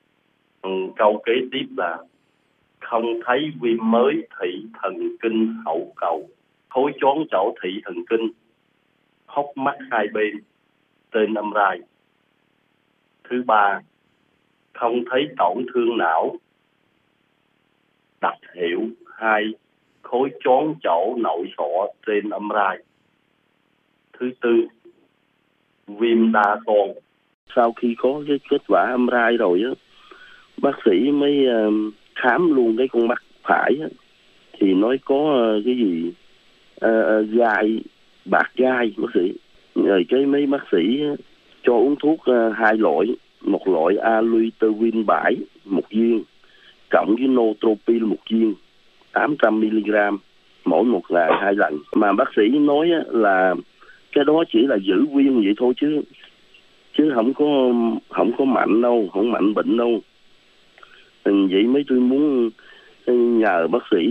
Câu kế tiếp là không thấy viêm mới thị thần kinh hậu cầu, khối choáng chỗ thị thần kinh, hốc mắt hai bên trên em rờ i. Thứ ba, không thấy tổn thương não, đặc hiệu hai, khối choáng chỗ nội sọ trên em rờ i. Thứ tư, viêm đa con. Sau khi có cái kết quả em rờ i rồi á, bác sĩ mới uh, khám luôn cái con mắt phải á, thì nói có uh, cái gì uh, uh, gai, bạc gai bác sĩ. Rồi cái mấy bác sĩ uh, cho uống thuốc uh, hai loại, một loại Aluitavin bảy một viên, cộng với Notropil một viên, tám trăm mi-li-gam mỗi một ngày hai lần. Mà bác sĩ nói á, là cái đó chỉ là giữ viêm vậy thôi chứ chứ không có không có mạnh đâu, không mạnh bệnh đâu. Vậy mấy tôi muốn nhờ bác sĩ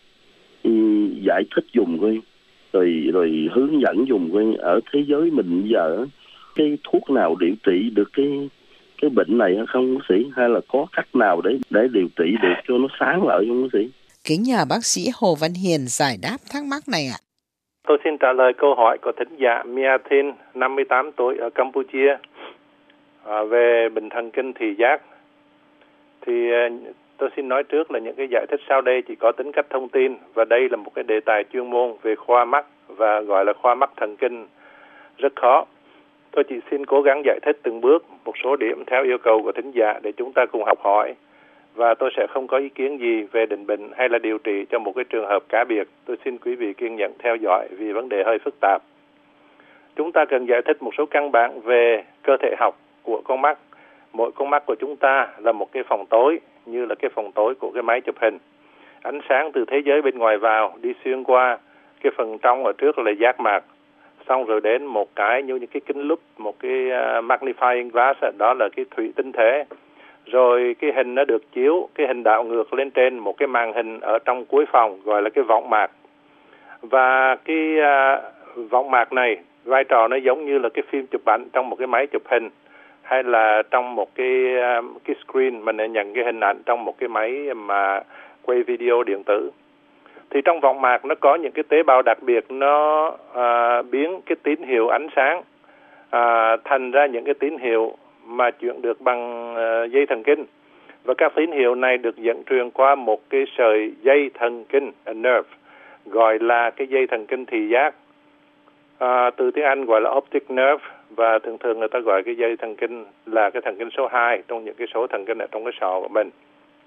giải thích dùng coi, rồi rồi hướng dẫn dùng coi, ở thế giới mình bây giờ cái thuốc nào điều trị được cái cái bệnh này không bác sĩ, hay là có cách nào để để điều trị được cho nó sáng lợi không bác sĩ? Kính nhờ bác sĩ Hồ Văn Hiền giải đáp thắc mắc này ạ. Tôi xin trả lời câu hỏi của thính giả Mia Thin, năm mươi tám tuổi ở Campuchia, à, về bệnh thần kinh thị giác. Thì tôi xin nói trước là những cái giải thích sau đây chỉ có tính cách thông tin, và đây là một cái đề tài chuyên môn về khoa mắt và gọi là khoa mắt thần kinh rất khó. Tôi chỉ xin cố gắng giải thích từng bước một số điểm theo yêu cầu của thính giả để chúng ta cùng học hỏi và tôi sẽ không có ý kiến gì về định bệnh hay là điều trị cho một cái trường hợp cá biệt. Tôi xin quý vị kiên nhẫn theo dõi vì vấn đề hơi phức tạp. Chúng ta cần giải thích một số căn bản về cơ thể học của con mắt. Mỗi con mắt của chúng ta là một cái phòng tối, như là cái phòng tối của cái máy chụp hình. Ánh sáng từ thế giới bên ngoài vào đi xuyên qua cái phần trong ở trước là giác mạc, xong rồi đến một cái như những cái kính lúp, một cái uh, magnifying glass, đó là cái thủy tinh thể. Rồi cái hình nó được chiếu, cái hình đảo ngược lên trên một cái màn hình ở trong cuối phòng gọi là cái võng mạc. Và cái uh, võng mạc này vai trò nó giống như là cái phim chụp ảnh trong một cái máy chụp hình, hay là trong một cái uh, cái screen mình nhận cái hình ảnh trong một cái máy mà quay video điện tử. Thì trong võng mạc nó có những cái tế bào đặc biệt, nó uh, biến cái tín hiệu ánh sáng uh, thành ra những cái tín hiệu mà chuyển được bằng uh, dây thần kinh. Và các tín hiệu này được dẫn truyền qua một cái sợi dây thần kinh, a nerve, gọi là cái dây thần kinh thị giác. Uh, từ tiếng Anh gọi là optic nerve, và thường thường người ta gọi cái dây thần kinh là cái thần kinh số hai trong những cái số thần kinh ở trong cái sọ của mình.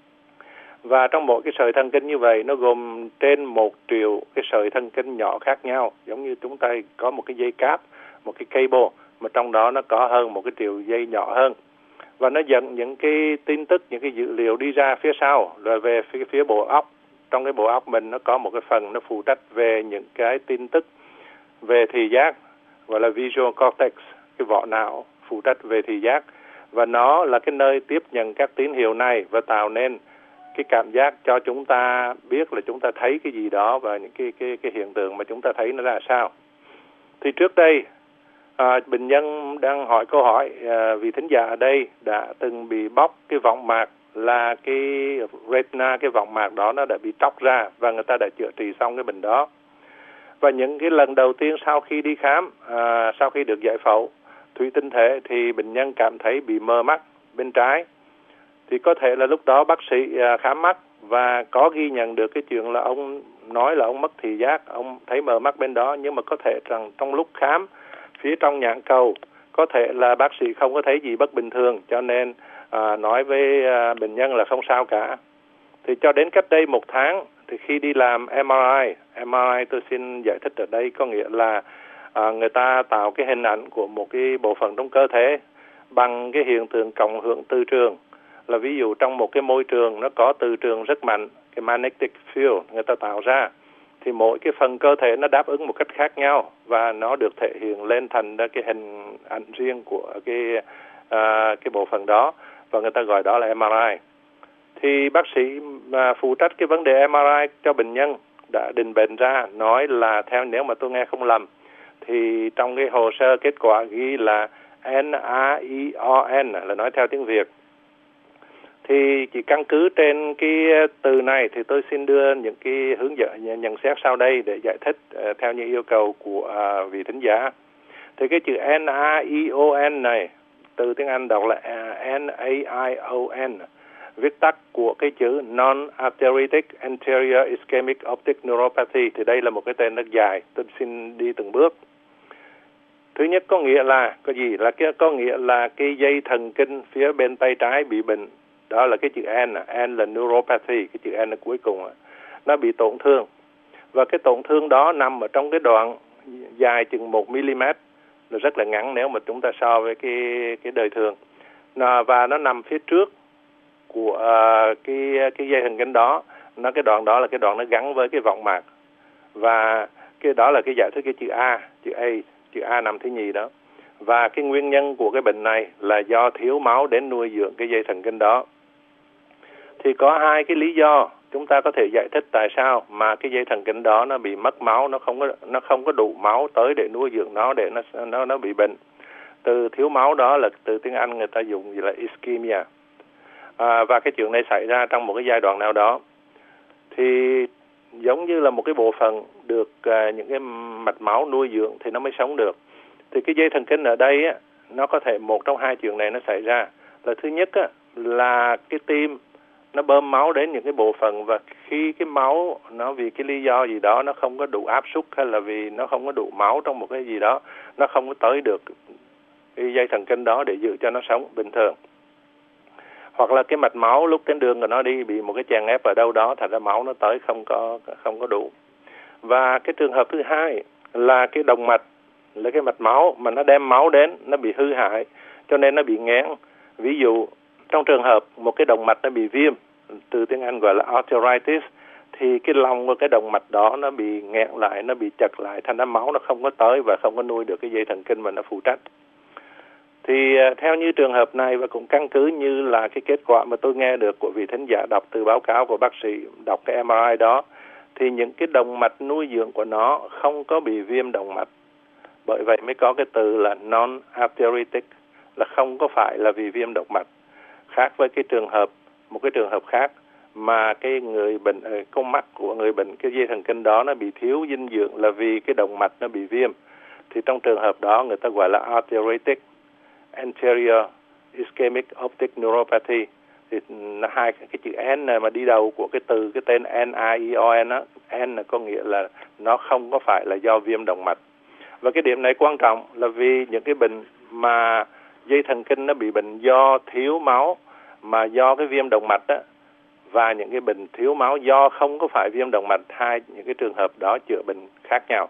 Và trong mỗi cái sợi thần kinh như vậy nó gồm trên một triệu cái sợi thần kinh nhỏ khác nhau, giống như chúng ta có một cái dây cáp, một cái cable, mà trong đó nó có hơn một cái triệu dây nhỏ hơn. Và nó dẫn những cái tin tức, những cái dữ liệu đi ra phía sau, rồi về phía, phía bộ óc. Trong cái bộ óc mình nó có một cái phần nó phụ trách về những cái tin tức về thị giác, gọi là visual cortex, cái vỏ não phụ trách về thị giác. Và nó là cái nơi tiếp nhận các tín hiệu này và tạo nên cái cảm giác cho chúng ta biết là chúng ta thấy cái gì đó và những cái cái cái hiện tượng mà chúng ta thấy nó ra sao. Thì trước đây à, bệnh nhân đang hỏi câu hỏi, à, vị thính giả ở đây đã từng bị bóc cái võng mạc, là cái retina, cái võng mạc đó nó đã bị tróc ra và người ta đã chữa trị xong cái bệnh đó. Và những cái lần đầu tiên sau khi đi khám, à, sau khi được giải phẫu thủy tinh thể thì bệnh nhân cảm thấy bị mờ mắt bên trái. Thì có thể là lúc đó bác sĩ à, khám mắt và có ghi nhận được cái chuyện là ông nói là ông mất thị giác, ông thấy mờ mắt bên đó, nhưng mà có thể rằng trong lúc khám phía trong nhãn cầu có thể là bác sĩ không có thấy gì bất bình thường, cho nên à, nói với à, bệnh nhân là không sao cả. Thì cho đến cách đây một tháng thì khi đi làm em rờ i, em rờ i tôi xin giải thích ở đây có nghĩa là à, người ta tạo cái hình ảnh của một cái bộ phận trong cơ thể bằng cái hiện tượng cộng hưởng từ trường. Là ví dụ trong một cái môi trường nó có từ trường rất mạnh, cái magnetic field người ta tạo ra, thì mỗi cái phần cơ thể nó đáp ứng một cách khác nhau và nó được thể hiện lên thành ra cái hình ảnh riêng của cái à, cái bộ phận đó, và người ta gọi đó là em rờ i. Thì bác sĩ mà phụ trách cái vấn đề em rờ i cho bệnh nhân đã định bệnh ra, nói là theo nếu mà tôi nghe không lầm thì trong cái hồ sơ kết quả ghi là N A I O N, là nói theo tiếng Việt. Thì chỉ căn cứ trên cái từ này thì tôi xin đưa những cái hướng dẫn nhận xét sau đây để giải thích uh, theo những yêu cầu của uh, vị thính giả. Thì cái chữ N A I O N này, từ tiếng Anh đọc là N A I O N, viết tắt của cái chữ Non-Arteritic Anterior Ischemic Optic Neuropathy. Thì đây là một cái tên rất dài, tôi xin đi từng bước. Thứ nhất có nghĩa là, có gì? Là cái, có nghĩa là cái dây thần kinh phía bên tay trái bị bệnh. Đó là cái chữ N, N là neuropathy, cái chữ N là cuối cùng, nó bị tổn thương. Và cái tổn thương đó nằm ở trong cái đoạn dài chừng một mi-li-mét, là rất là ngắn nếu mà chúng ta so với cái cái đời thường. Và nó nằm phía trước của uh, cái cái dây thần kinh đó, nó cái đoạn đó là cái đoạn nó gắn với cái võng mạc. Và cái đó là cái giải thích cái chữ A, chữ A, chữ A nằm thứ nhì đó. Và cái nguyên nhân của cái bệnh này là do thiếu máu đến nuôi dưỡng cái dây thần kinh đó. Thì có hai cái lý do chúng ta có thể giải thích tại sao mà cái dây thần kinh đó nó bị mất máu, nó không có nó không có đủ máu tới để nuôi dưỡng nó, để nó nó nó bị bệnh. Từ thiếu máu đó là từ tiếng Anh người ta dùng gì là ischemia. À, và cái chuyện này xảy ra trong một cái giai đoạn nào đó. Thì giống như là một cái bộ phận được uh, những cái mạch máu nuôi dưỡng thì nó mới sống được. Thì cái dây thần kinh ở đây á, nó có thể một trong hai chuyện này nó xảy ra. Là thứ nhất á, là cái tim nó bơm máu đến những cái bộ phận, và khi cái máu nó vì cái lý do gì đó nó không có đủ áp suất, hay là vì nó không có đủ máu trong một cái gì đó, nó không có tới được cái dây thần kinh đó để giữ cho nó sống bình thường. hoặc là cái mạch máu lúc trên đường của nó đi bị một cái chèn ép ở đâu đó, thành ra máu nó tới không có không có đủ. Và cái trường hợp thứ hai là cái động mạch, là cái mạch máu mà nó đem máu đến nó bị hư hại cho nên nó bị nghẽn. Ví dụ trong trường hợp một cái động mạch nó bị viêm, từ tiếng Anh gọi là arteritis, thì cái lòng của cái động mạch đó nó bị nghẹn lại, nó bị chật lại, thành ra máu nó không có tới và không có nuôi được cái dây thần kinh mà nó phụ trách. Thì theo như trường hợp này, và cũng căn cứ như là cái kết quả mà tôi nghe được của vị thính giả đọc từ báo cáo của bác sĩ đọc cái em rờ i đó, thì những cái động mạch nuôi dưỡng của nó không có bị viêm động mạch. Bởi vậy mới có cái từ là non-arteritic, là không có phải là vì viêm động mạch. Khác với cái trường hợp, một cái trường hợp khác mà cái người bệnh, con mắt của người bệnh cái dây thần kinh đó nó bị thiếu dinh dưỡng là vì cái động mạch nó bị viêm. Thì trong trường hợp đó người ta gọi là arteritic anterior ischemic optic neuropathy. Thì là hai cái chữ N này mà đi đầu của cái từ cái tên N I E O N á, N là có nghĩa là nó không có phải là do viêm động mạch. Và cái điểm này quan trọng là vì những cái bệnh mà dây thần kinh nó bị bệnh do thiếu máu mà do cái viêm động mạch á, và những cái bệnh thiếu máu do không có phải viêm động mạch, hai những cái trường hợp đó chữa bệnh khác nhau.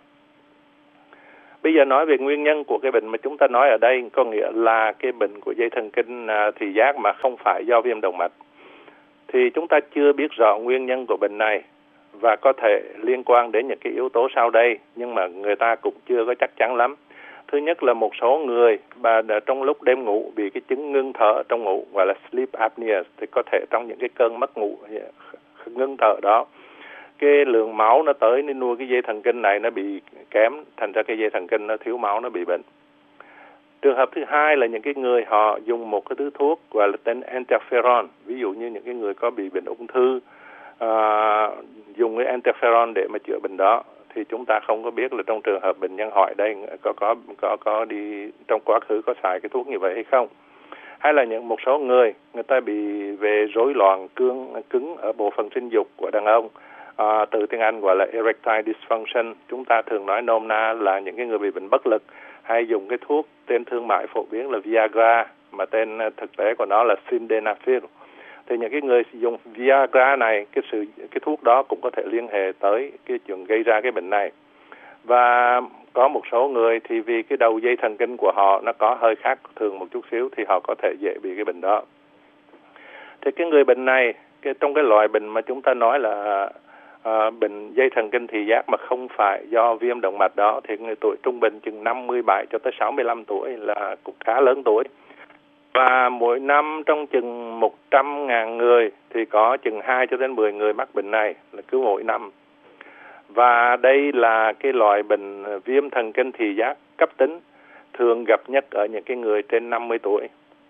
Bây giờ nói về nguyên nhân của cái bệnh mà chúng ta nói ở đây, có nghĩa là cái bệnh của dây thần kinh thị giác mà không phải do viêm động mạch. Thì chúng ta chưa biết rõ nguyên nhân của bệnh này và có thể liên quan đến những cái yếu tố sau đây, nhưng mà người ta cũng chưa có chắc chắn lắm. Thứ nhất là một số người mà trong lúc đêm ngủ bị cái chứng ngưng thở trong ngủ, gọi là sleep apnea, thì có thể trong những cái cơn mất ngủ ngưng thở đó, cái lượng máu nó tới nên nuôi cái dây thần kinh này nó bị kém, thành ra cái dây thần kinh nó thiếu máu, nó bị bệnh. Trường hợp thứ hai là những cái người họ dùng một cái thứ thuốc gọi là tên interferon, ví dụ như những cái người có bị bệnh ung thư uh, dùng cái interferon để mà chữa bệnh đó, thì chúng ta không có biết là trong trường hợp bệnh nhân hỏi đây có có có có đi trong quá khứ có xài cái thuốc như vậy hay không. Hay là những một số người người ta bị về rối loạn cương cứng ở bộ phận sinh dục của đàn ông, à, từ tiếng Anh gọi là erectile dysfunction, chúng ta thường nói nôm na là những cái người bị bệnh bất lực, hay dùng cái thuốc tên thương mại phổ biến là Viagra mà tên thực tế của nó là Sildenafil. Thì những cái người dùng Viagra này, cái sự cái thuốc đó cũng có thể liên hệ tới cái chuyện gây ra cái bệnh này. Và có một số người thì vì cái đầu dây thần kinh của họ nó có hơi khác thường một chút xíu thì họ có thể dễ bị cái bệnh đó. Thì cái người bệnh này, cái trong cái loại bệnh mà chúng ta nói là à, bệnh dây thần kinh thị giác mà không phải do viêm động mạch đó, thì người tuổi trung bình chừng năm mươi bảy cho tới sáu mươi lăm tuổi là cũng khá lớn tuổi. Và mỗi năm trong chừng một trăm ngàn người thì có chừng hai cho đến mười người mắc bệnh này là cứ mỗi năm. Và đây là cái loại bệnh viêm thần kinh thị giác cấp tính thường gặp nhất ở những cái người trên năm mươi tuổi.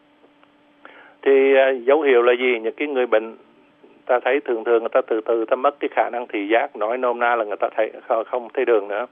Thì uh, dấu hiệu là gì? Những cái người bệnh ta thấy thường thường người ta từ từ ta mất cái khả năng thị giác, nói nôm na là người ta thấy không thấy đường nữa.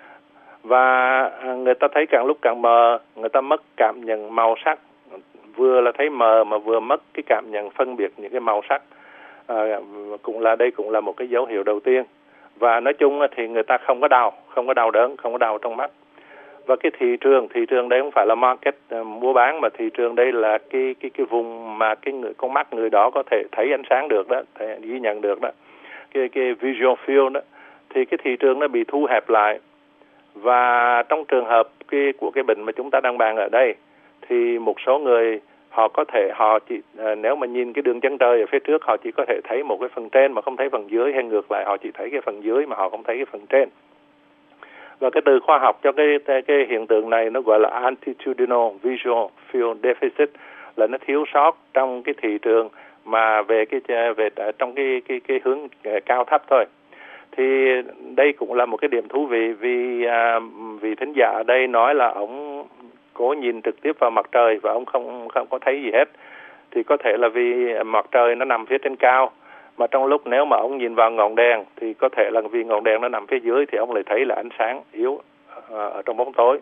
Và người ta thấy càng lúc càng mờ, người ta mất cảm nhận màu sắc, vừa là thấy mờ mà vừa mất cái cảm nhận phân biệt những cái màu sắc. À, cũng là đây cũng là một cái dấu hiệu đầu tiên. Và nói chung thì người ta không có đau, không có đau đớn, không có đau trong mắt. Và cái thị trường, thị trường đây không phải là market uh, mua bán, mà thị trường đây là cái cái cái vùng mà cái người con mắt người đó có thể thấy ánh sáng được đó, thể ghi nhận được đó, cái cái visual field đó, thì cái thị trường nó bị thu hẹp lại. Và trong trường hợp cái của cái bệnh mà chúng ta đang bàn ở đây, thì một số người họ có thể họ chỉ uh, nếu mà nhìn cái đường chân trời ở phía trước, họ chỉ có thể thấy một cái phần trên mà không thấy phần dưới, hay ngược lại họ chỉ thấy cái phần dưới mà họ không thấy cái phần trên. Và cái từ khoa học cho cái, cái cái hiện tượng này nó gọi là attitudinal visual field deficit, là nó thiếu sót trong cái thị trường mà về cái về trong cái cái cái hướng cao thấp thôi. Thì đây cũng là một cái điểm thú vị, vì à, vì thính giả ở đây nói là ông cố nhìn trực tiếp vào mặt trời và ông không không có thấy gì hết. Thì có thể là vì mặt trời nó nằm phía trên cao, mà trong lúc nếu mà ông nhìn vào ngọn đèn thì có thể là vì ngọn đèn nó nằm phía dưới thì ông lại thấy là ánh sáng yếu ở trong bóng tối.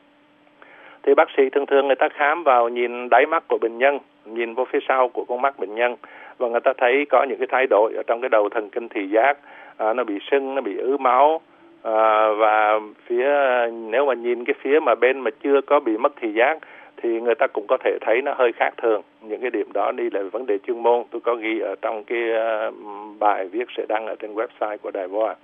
Thì bác sĩ thường thường người ta khám vào nhìn đáy mắt của bệnh nhân, nhìn vào phía sau của con mắt bệnh nhân, và người ta thấy có những cái thay đổi ở trong cái đầu thần kinh thị giác, à, nó bị sưng, nó bị ứ máu, à, và phía nếu mà nhìn cái phía mà bên mà chưa có bị mất thị giác thì người ta cũng có thể thấy nó hơi khác thường. Những cái điểm đó đi là vấn đề chuyên môn, tôi có ghi ở trong cái uh, bài viết sẽ đăng ở trên website của Đài Voa.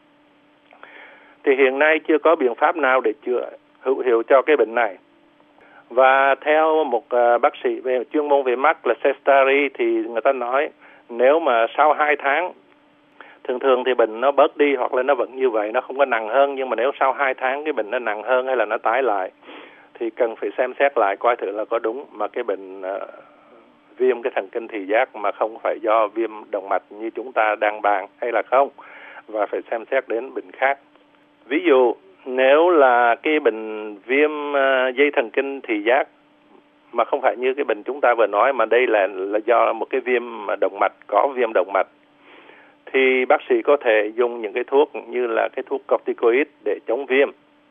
Thì hiện nay chưa có biện pháp nào để chữa hữu hiệu cho cái bệnh này. Và theo một uh, bác sĩ về chuyên môn về mắt là Sestari thì người ta nói nếu mà sau hai tháng, thường thường thì bệnh nó bớt đi hoặc là nó vẫn như vậy, nó không có nặng hơn, nhưng mà nếu sau hai tháng cái bệnh nó nặng hơn hay là nó tái lại thì cần phải xem xét lại coi thử là có đúng mà cái bệnh uh, viêm cái thần kinh thị giác mà không phải do viêm động mạch như chúng ta đang bàn hay là không, và phải xem xét đến bệnh khác. Ví dụ nếu là cái bệnh viêm uh, dây thần kinh thị giác mà không phải như cái bệnh chúng ta vừa nói, mà đây là là do một cái viêm động mạch, có viêm động mạch, thì bác sĩ có thể dùng những cái thuốc như là cái thuốc corticoid để chống viêm.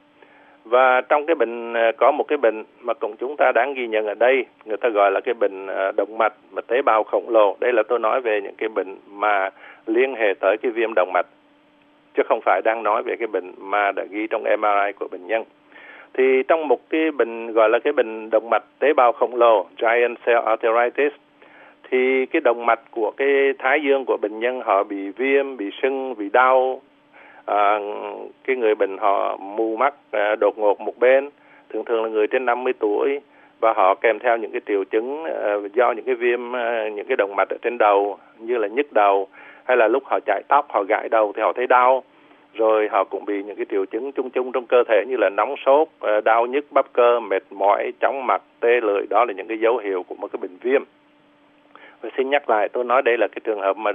Và trong cái bệnh, có một cái bệnh mà cũng chúng ta đáng ghi nhận ở đây, người ta gọi là cái bệnh động mạch mà tế bào khổng lồ. Đây là tôi nói về những cái bệnh mà liên hệ tới cái viêm động mạch, chứ không phải đang nói về cái bệnh mà đã ghi trong em rờ i của bệnh nhân. Thì trong một cái bệnh gọi là cái bệnh động mạch tế bào khổng lồ, Giant Cell Arteritis, thì cái động mạch của cái thái dương của bệnh nhân họ bị viêm, bị sưng, bị đau. À, cái người bệnh họ mù mắt à, đột ngột một bên, thường thường là người trên năm mươi tuổi, và họ kèm theo những cái triệu chứng à, do những cái viêm, à, những cái động mạch ở trên đầu như là nhức đầu, hay là lúc họ chải tóc, họ gãi đầu thì họ thấy đau. Rồi họ cũng bị những cái triệu chứng chung chung trong cơ thể như là nóng sốt, à, đau nhức bắp cơ, mệt mỏi, chóng mặt, tê lưỡi. Đó là những cái dấu hiệu của một cái bệnh viêm. Và xin nhắc lại, tôi nói đây là cái trường hợp mà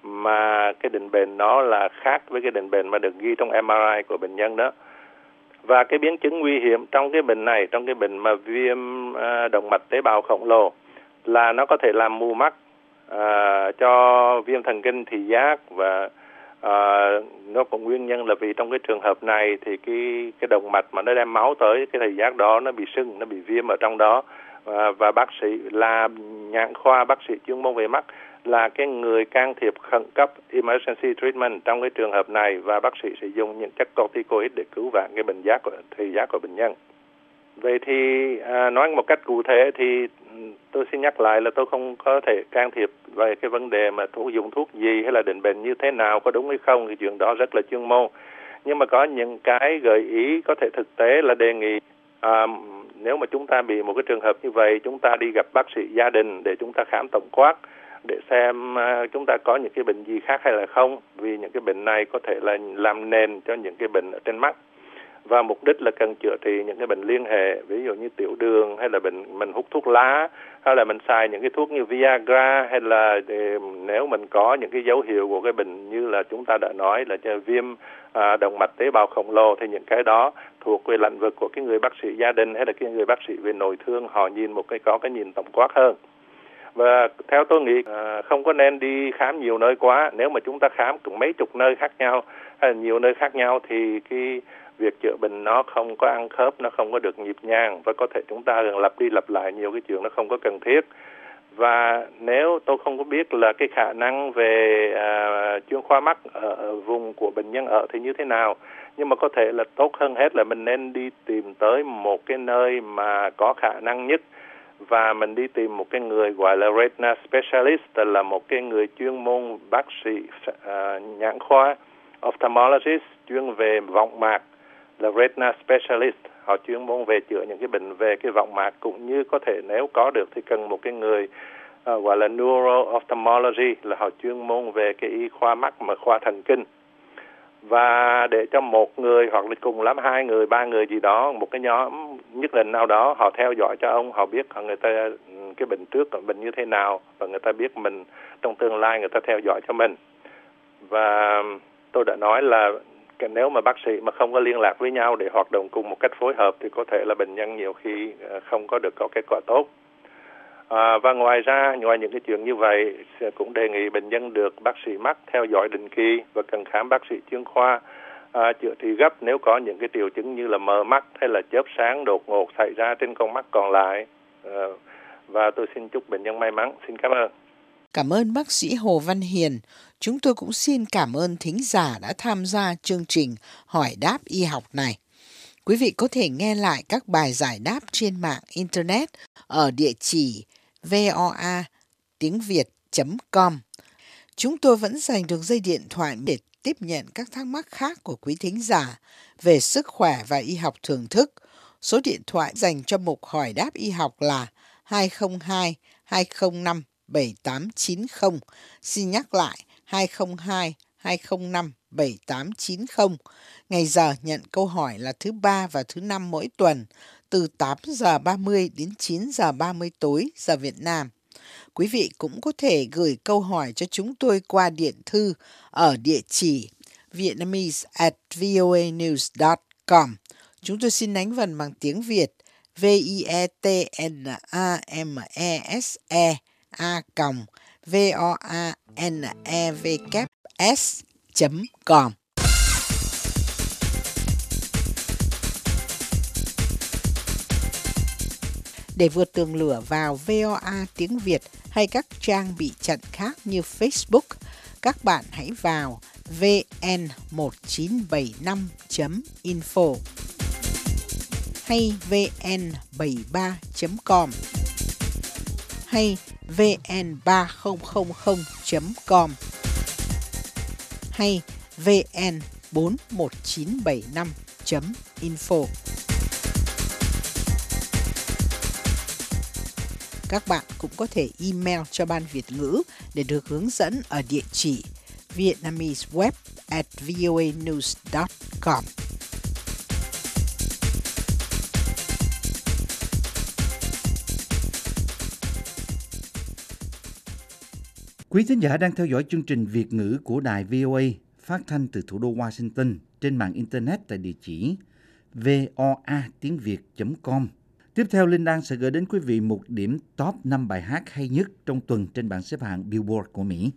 mà cái định bệnh nó là khác với cái định bệnh mà được ghi trong em rờ i của bệnh nhân đó. Và cái biến chứng nguy hiểm trong cái bệnh này, trong cái bệnh mà viêm uh, động mạch tế bào khổng lồ, là nó có thể làm mù mắt uh, cho viêm thần kinh thị giác, và uh, nó cũng nguyên nhân là vì trong cái trường hợp này thì cái cái động mạch mà nó đem máu tới cái thị giác đó nó bị sưng, nó bị viêm ở trong đó. Uh, và bác sĩ là nhãn khoa, bác sĩ chuyên môn về mắt là cái người can thiệp khẩn cấp emergency treatment trong cái trường hợp này, và bác sĩ sẽ dùng những chất corticoid để cứu vãn cái bệnh giác của thị giác của bệnh nhân. Vậy thì à, nói một cách cụ thể thì tôi xin nhắc lại là tôi không có thể can thiệp về cái vấn đề mà thuốc dùng thuốc gì hay là định bệnh như thế nào, có đúng hay không, thì chuyện đó rất là chuyên môn. Nhưng mà có những cái gợi ý có thể thực tế là đề nghị à, nếu mà chúng ta bị một cái trường hợp như vậy, chúng ta đi gặp bác sĩ gia đình để chúng ta khám tổng quát, để xem uh, chúng ta có những cái bệnh gì khác hay là không, vì những cái bệnh này có thể là làm nền cho những cái bệnh ở trên mắt, và mục đích là cần chữa trị những cái bệnh liên hệ, ví dụ như tiểu đường, hay là bệnh mình hút thuốc lá, hay là mình xài những cái thuốc như Viagra, hay là nếu mình có những cái dấu hiệu của cái bệnh như là chúng ta đã nói là viêm uh, động mạch tế bào khổng lồ, thì những cái đó thuộc về lĩnh vực của cái người bác sĩ gia đình hay là cái người bác sĩ về nội thương, họ nhìn một cái có cái nhìn tổng quát hơn. Và theo tôi nghĩ à, không có nên đi khám nhiều nơi quá. Nếu mà chúng ta khám cũng mấy chục nơi khác nhau hay là nhiều nơi khác nhau thì cái việc chữa bệnh nó không có ăn khớp, nó không có được nhịp nhàng, và có thể chúng ta gần lặp đi lặp lại nhiều cái chuyện nó không có cần thiết. Và nếu tôi không có biết là cái khả năng về à, chuyên khoa mắt ở, ở vùng của bệnh nhân ở thì như thế nào, nhưng mà có thể là tốt hơn hết là mình nên đi tìm tới một cái nơi mà có khả năng nhất, và mình đi tìm một cái người gọi là retina specialist, là một cái người chuyên môn bác sĩ uh, nhãn khoa, ophthalmologist chuyên về vọng mạc, là retina specialist. Họ chuyên môn về chữa những cái bệnh về cái vọng mạc, cũng như có thể nếu có được thì cần một cái người uh, gọi là neuro ophthalmology, là họ chuyên môn về cái y khoa mắt mà khoa thần kinh. Và để cho một người hoặc là cùng lắm hai người, ba người gì đó, một cái nhóm nhất định nào đó, họ theo dõi cho ông, họ biết người ta cái bệnh trước, bệnh như thế nào, và người ta biết mình trong tương lai, người ta theo dõi cho mình. Và tôi đã nói là nếu mà bác sĩ mà không có liên lạc với nhau để hoạt động cùng một cách phối hợp thì có thể là bệnh nhân nhiều khi không có được có kết quả tốt. À, và ngoài ra, ngoài những cái chuyện như vậy, cũng đề nghị bệnh nhân được bác sĩ mắt theo dõi định kỳ và cần khám bác sĩ chuyên khoa à, chữa trị gấp nếu có những cái triệu chứng như là mờ mắt hay là chớp sáng đột ngột xảy ra trên con mắt còn lại. À, và tôi xin chúc bệnh nhân may mắn. Xin cảm ơn. Cảm ơn bác sĩ Hồ Văn Hiền. Chúng tôi cũng xin cảm ơn thính giả đã tham gia chương trình Hỏi đáp y học này. Quý vị có thể nghe lại các bài giải đáp trên mạng Internet ở địa chỉ voa tiếng việt chấm com. Chúng tôi vẫn dành được dây điện thoại để tiếp nhận các thắc mắc khác của quý thính giả về sức khỏe và y học thường thức. Số điện thoại dành cho mục hỏi đáp y học là hai không hai hai không năm bảy tám chín không. Xin nhắc lại hai không hai hai không năm bảy tám chín không. Ngày giờ nhận câu hỏi là thứ ba và thứ năm mỗi tuần, từ tám giờ ba mươi đến chín giờ ba mươi tối giờ Việt Nam. Quý vị cũng có thể gửi câu hỏi cho chúng tôi qua điện thư ở địa chỉ vietnamese at voanews dot com. Chúng tôi xin đánh vần bằng tiếng Việt v i e t n a m e s e a v o a n e w s chấm com. Để vượt tường lửa vào vê o a tiếng Việt hay các trang bị chặn khác như Facebook, các bạn hãy vào v n một chín bảy năm chấm info hay v n bảy ba chấm com hay v n ba không không không chấm com hay v n bốn một chín bảy năm chấm info. Các bạn cũng có thể email cho Ban Việt ngữ để được hướng dẫn ở địa chỉ vietnameseweb at voanews dot com. Quý thính giả đang theo dõi chương trình Việt ngữ của đài vê o a phát thanh từ thủ đô Washington trên mạng Internet tại địa chỉ voa tiếng việt chấm com. Tiếp theo, Linh Đan sẽ gửi đến quý vị một điểm top năm bài hát hay nhất trong tuần trên bảng xếp hạng Billboard của Mỹ.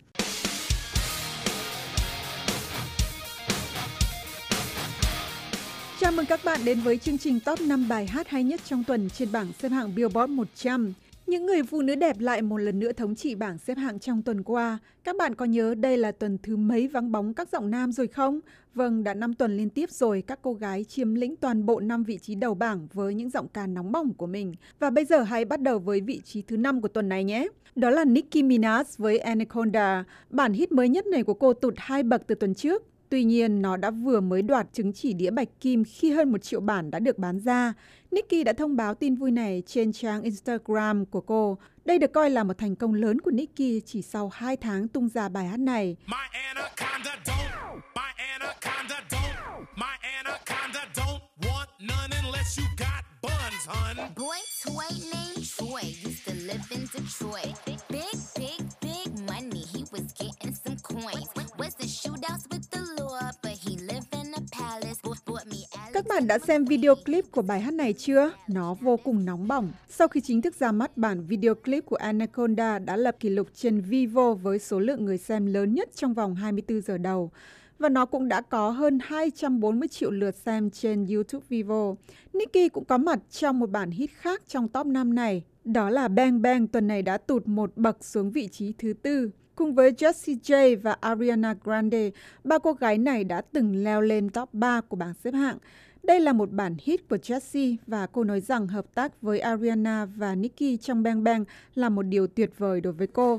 Chào mừng các bạn đến với chương trình top năm bài hát hay nhất trong tuần trên bảng xếp hạng Billboard một trăm. Những người phụ nữ đẹp lại một lần nữa thống trị bảng xếp hạng trong tuần qua. Các bạn có nhớ đây là tuần thứ mấy vắng bóng các giọng nam rồi không? Vâng, đã năm tuần liên tiếp rồi các cô gái chiếm lĩnh toàn bộ năm vị trí đầu bảng với những giọng ca nóng bỏng của mình. Và bây giờ hãy bắt đầu với vị trí thứ năm của tuần này nhé. Đó là Nicki Minaj với Anaconda. Bản hit mới nhất này của cô tụt hai bậc từ tuần trước. Tuy nhiên, nó đã vừa mới đoạt chứng chỉ đĩa bạch kim khi hơn một triệu bản đã được bán ra. Nicki đã thông báo tin vui này trên trang Instagram của cô. Đây được coi là một thành công lớn của Nicki chỉ sau hai tháng tung ra bài hát này. Các bạn đã xem video clip của bài hát này chưa? Nó vô cùng nóng bỏng. Sau khi chính thức ra mắt, bản video clip của Anaconda đã lập kỷ lục trên Vivo với số lượng người xem lớn nhất trong vòng hai mươi tư giờ đầu. Và nó cũng đã có hơn hai trăm bốn mươi triệu lượt xem trên YouTube Vivo. Nicki cũng có mặt trong một bản hit khác trong top năm này. Đó là Bang Bang tuần này đã tụt một bậc xuống vị trí thứ tư. Cùng với Jessie J và Ariana Grande, ba cô gái này đã từng leo lên top ba của bảng xếp hạng. Đây là một bản hit của Jessie và cô nói rằng hợp tác với Ariana và Nicki trong Bang Bang là một điều tuyệt vời đối với cô.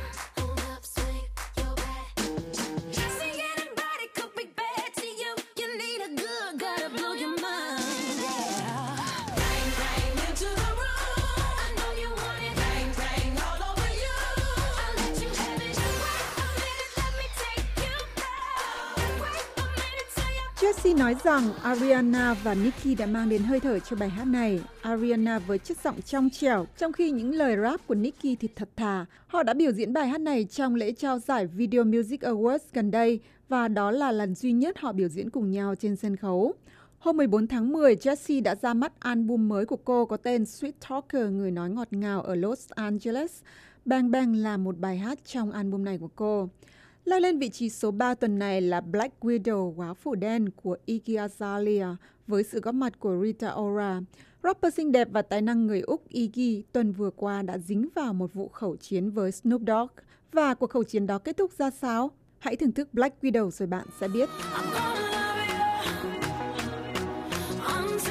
Jessie nói rằng Ariana và Nicki đã mang đến hơi thở cho bài hát này. Ariana với chất giọng trong trẻo, trong khi những lời rap của Nicki thì thật thà. Họ đã biểu diễn bài hát này trong lễ trao giải Video Music Awards gần đây, và đó là lần duy nhất họ biểu diễn cùng nhau trên sân khấu. Hôm mười bốn tháng mười, Jessie đã ra mắt album mới của cô có tên Sweet Talker, người nói ngọt ngào ở Los Angeles. Bang Bang là một bài hát trong album này của cô. Leo lên vị trí số ba tuần này là Black Widow, Góa phủ đen của Iggy Azalea với sự góp mặt của Rita Ora. Rapper xinh đẹp và tài năng người Úc Iggy tuần vừa qua đã dính vào một vụ khẩu chiến với Snoop Dogg. Và cuộc khẩu chiến đó kết thúc ra sao? Hãy thưởng thức Black Widow rồi bạn sẽ biết. I'm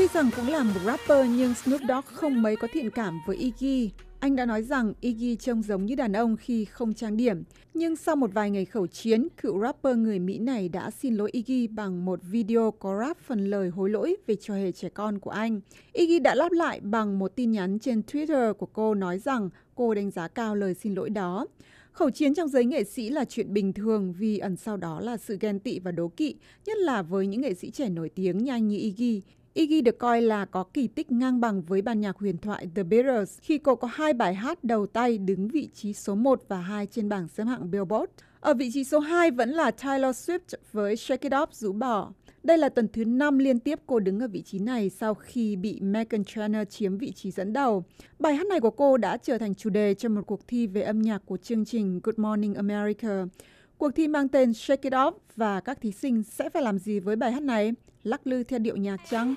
rằng cũng là một rapper nhưng Snoop Dogg không mấy có thiện cảm với Iggy. Anh đã nói rằng Iggy trông giống như đàn ông khi không trang điểm. Nhưng sau một vài ngày khẩu chiến, cựu rapper người Mỹ này đã xin lỗi Iggy bằng một video có rap phần lời hối lỗi về trò hề trẻ con của anh. Iggy đã đáp lại bằng một tin nhắn trên Twitter của cô nói rằng cô đánh giá cao lời xin lỗi đó. Khẩu chiến trong giới nghệ sĩ là chuyện bình thường vì ẩn sau đó là sự ghen tị và đố kỵ, nhất là với những nghệ sĩ trẻ nổi tiếng nhanh như Iggy. Iggy được coi là có kỳ tích ngang bằng với ban nhạc huyền thoại The Beatles khi cô có hai bài hát đầu tay đứng vị trí số một và hai trên bảng xếp hạng Billboard. Ở vị trí số hai vẫn là Taylor Swift với Shake It Off rũ bỏ. Đây là tuần thứ năm liên tiếp cô đứng ở vị trí này sau khi bị Meghan Trainor chiếm vị trí dẫn đầu. Bài hát này của cô đã trở thành chủ đề cho một cuộc thi về âm nhạc của chương trình Good Morning America. Cuộc thi mang tên Shake It Off và các thí sinh sẽ phải làm gì với bài hát này? Lắc lư theo điệu nhạc chăng?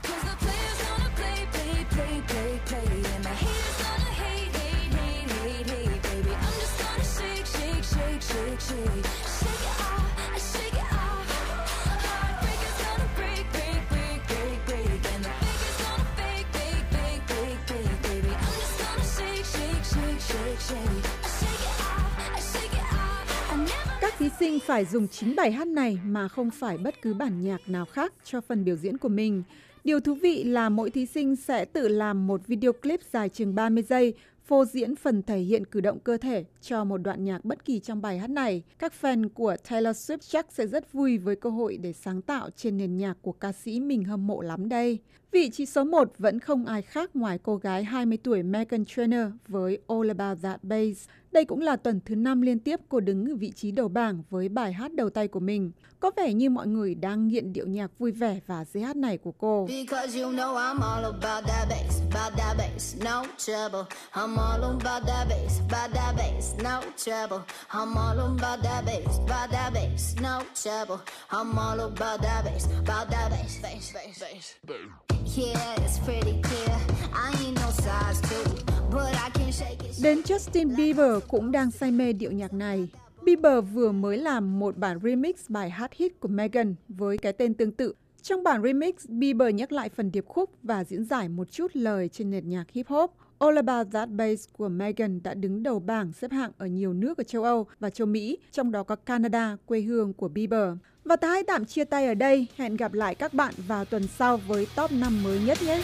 Thí sinh phải dùng chính bài hát này mà không phải bất cứ bản nhạc nào khác cho phần biểu diễn của mình. Điều thú vị là mỗi thí sinh sẽ tự làm một video clip dài chừng ba mươi giây, phô diễn phần thể hiện cử động cơ thể cho một đoạn nhạc bất kỳ trong bài hát này. Các fan của Taylor Swift chắc sẽ rất vui với cơ hội để sáng tạo trên nền nhạc của ca sĩ mình hâm mộ lắm đây. Vị trí số một vẫn không ai khác ngoài cô gái hai mươi tuổi Meghan Trainor với All About That Bass. Đây cũng là tuần thứ năm liên tiếp cô đứng ở vị trí đầu bảng với bài hát đầu tay của mình. Có vẻ như mọi người đang nghiện điệu nhạc vui vẻ và dễ hát này của cô. Đến Justin Bieber cũng đang say mê điệu nhạc này. Bieber vừa mới làm một bản remix bài hát hit của Meghan với cái tên tương tự. Trong bản remix, Bieber nhắc lại phần điệp khúc và diễn giải một chút lời trên nền nhạc hip hop. All About That Bass của Meghan đã đứng đầu bảng xếp hạng ở nhiều nước ở châu Âu và châu Mỹ, trong đó có Canada, quê hương của Bieber. Và ta hãy tạm chia tay ở đây. Hẹn gặp lại các bạn vào tuần sau với top năm mới nhất nhé.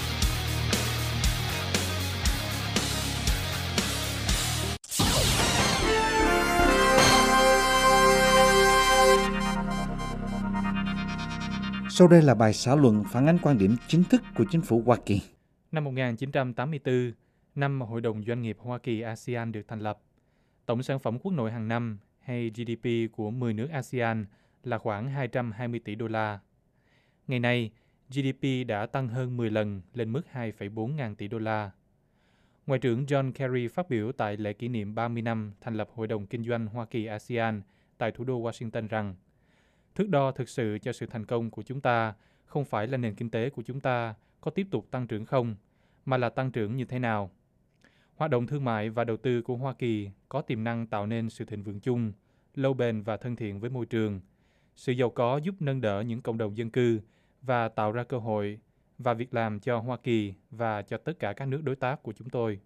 Sau đây là bài xã luận phản ánh quan điểm chính thức của chính phủ Hoa Kỳ. Năm một nghìn chín trăm tám mươi tư, năm Hội đồng Doanh nghiệp Hoa Kỳ a sê an được thành lập. Tổng sản phẩm quốc nội hàng năm hay giê đê pê của mười nước a sê an là khoảng hai trăm hai mươi tỷ đô la. Ngày nay, giê đê pê đã tăng hơn mười lần lên mức hai phẩy bốn ngàn tỷ đô la. Ngoại trưởng John Kerry phát biểu tại lễ kỷ niệm ba mươi năm thành lập Hội đồng Kinh doanh Hoa Kỳ a sê an tại thủ đô Washington rằng thước đo thực sự cho sự thành công của chúng ta không phải là nền kinh tế của chúng ta có tiếp tục tăng trưởng không, mà là tăng trưởng như thế nào. Hoạt động thương mại và đầu tư của Hoa Kỳ có tiềm năng tạo nên sự thịnh vượng chung, lâu bền và thân thiện với môi trường. Sự giàu có giúp nâng đỡ những cộng đồng dân cư và tạo ra cơ hội và việc làm cho Hoa Kỳ và cho tất cả các nước đối tác của chúng tôi.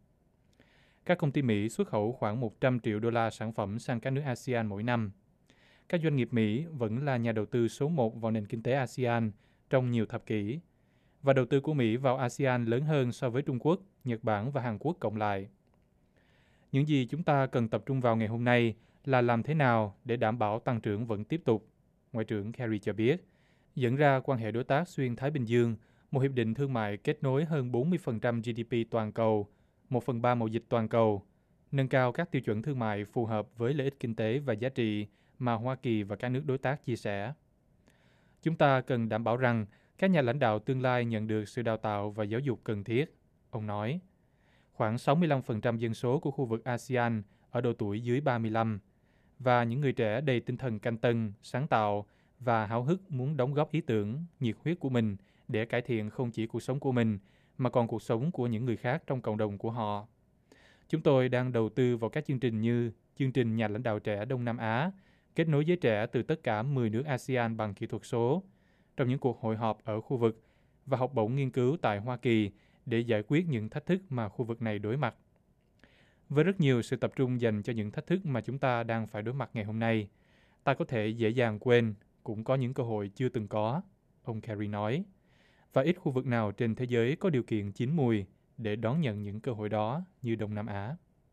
Các công ty Mỹ xuất khẩu khoảng một trăm triệu đô la sản phẩm sang các nước a sê an mỗi năm. Các doanh nghiệp Mỹ vẫn là nhà đầu tư số một vào nền kinh tế a sê an trong nhiều thập kỷ, và đầu tư của Mỹ vào a sê an lớn hơn so với Trung Quốc, Nhật Bản và Hàn Quốc cộng lại. Những gì chúng ta cần tập trung vào ngày hôm nay là làm thế nào để đảm bảo tăng trưởng vẫn tiếp tục, Ngoại trưởng Kerry cho biết, dẫn ra quan hệ đối tác xuyên Thái Bình Dương, một hiệp định thương mại kết nối hơn bốn mươi phần trăm giê đê pê toàn cầu, một phần ba mậu dịch toàn cầu, nâng cao các tiêu chuẩn thương mại phù hợp với lợi ích kinh tế và giá trị mà Hoa Kỳ và các nước đối tác chia sẻ. Chúng ta cần đảm bảo rằng các nhà lãnh đạo tương lai nhận được sự đào tạo và giáo dục cần thiết, ông nói. Khoảng sáu mươi lăm phần trăm dân số của khu vực a sê an ở độ tuổi dưới ba mươi lăm, và những người trẻ đầy tinh thần canh tân, sáng tạo và háo hức muốn đóng góp ý tưởng, nhiệt huyết của mình để cải thiện không chỉ cuộc sống của mình, mà còn cuộc sống của những người khác trong cộng đồng của họ. Chúng tôi đang đầu tư vào các chương trình như chương trình nhà lãnh đạo trẻ Đông Nam Á, kết nối giới trẻ từ tất cả mười nước a sê an bằng kỹ thuật số, trong những cuộc hội họp ở khu vực, và học bổng nghiên cứu tại Hoa Kỳ để giải quyết những thách thức mà khu vực này đối mặt. Với rất nhiều sự tập trung dành cho những thách thức mà chúng ta đang phải đối mặt ngày hôm nay, ta có thể dễ dàng quên cũng có những cơ hội chưa từng có, ông Kerry nói. Và ít khu vực nào trên thế giới có điều kiện chín mùi để đón nhận những cơ hội đó như Đông Nam Á.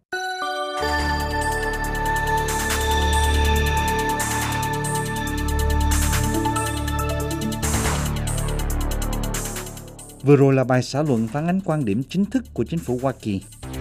Vừa rồi là bài xã luận phản ánh quan điểm chính thức của chính phủ Hoa Kỳ.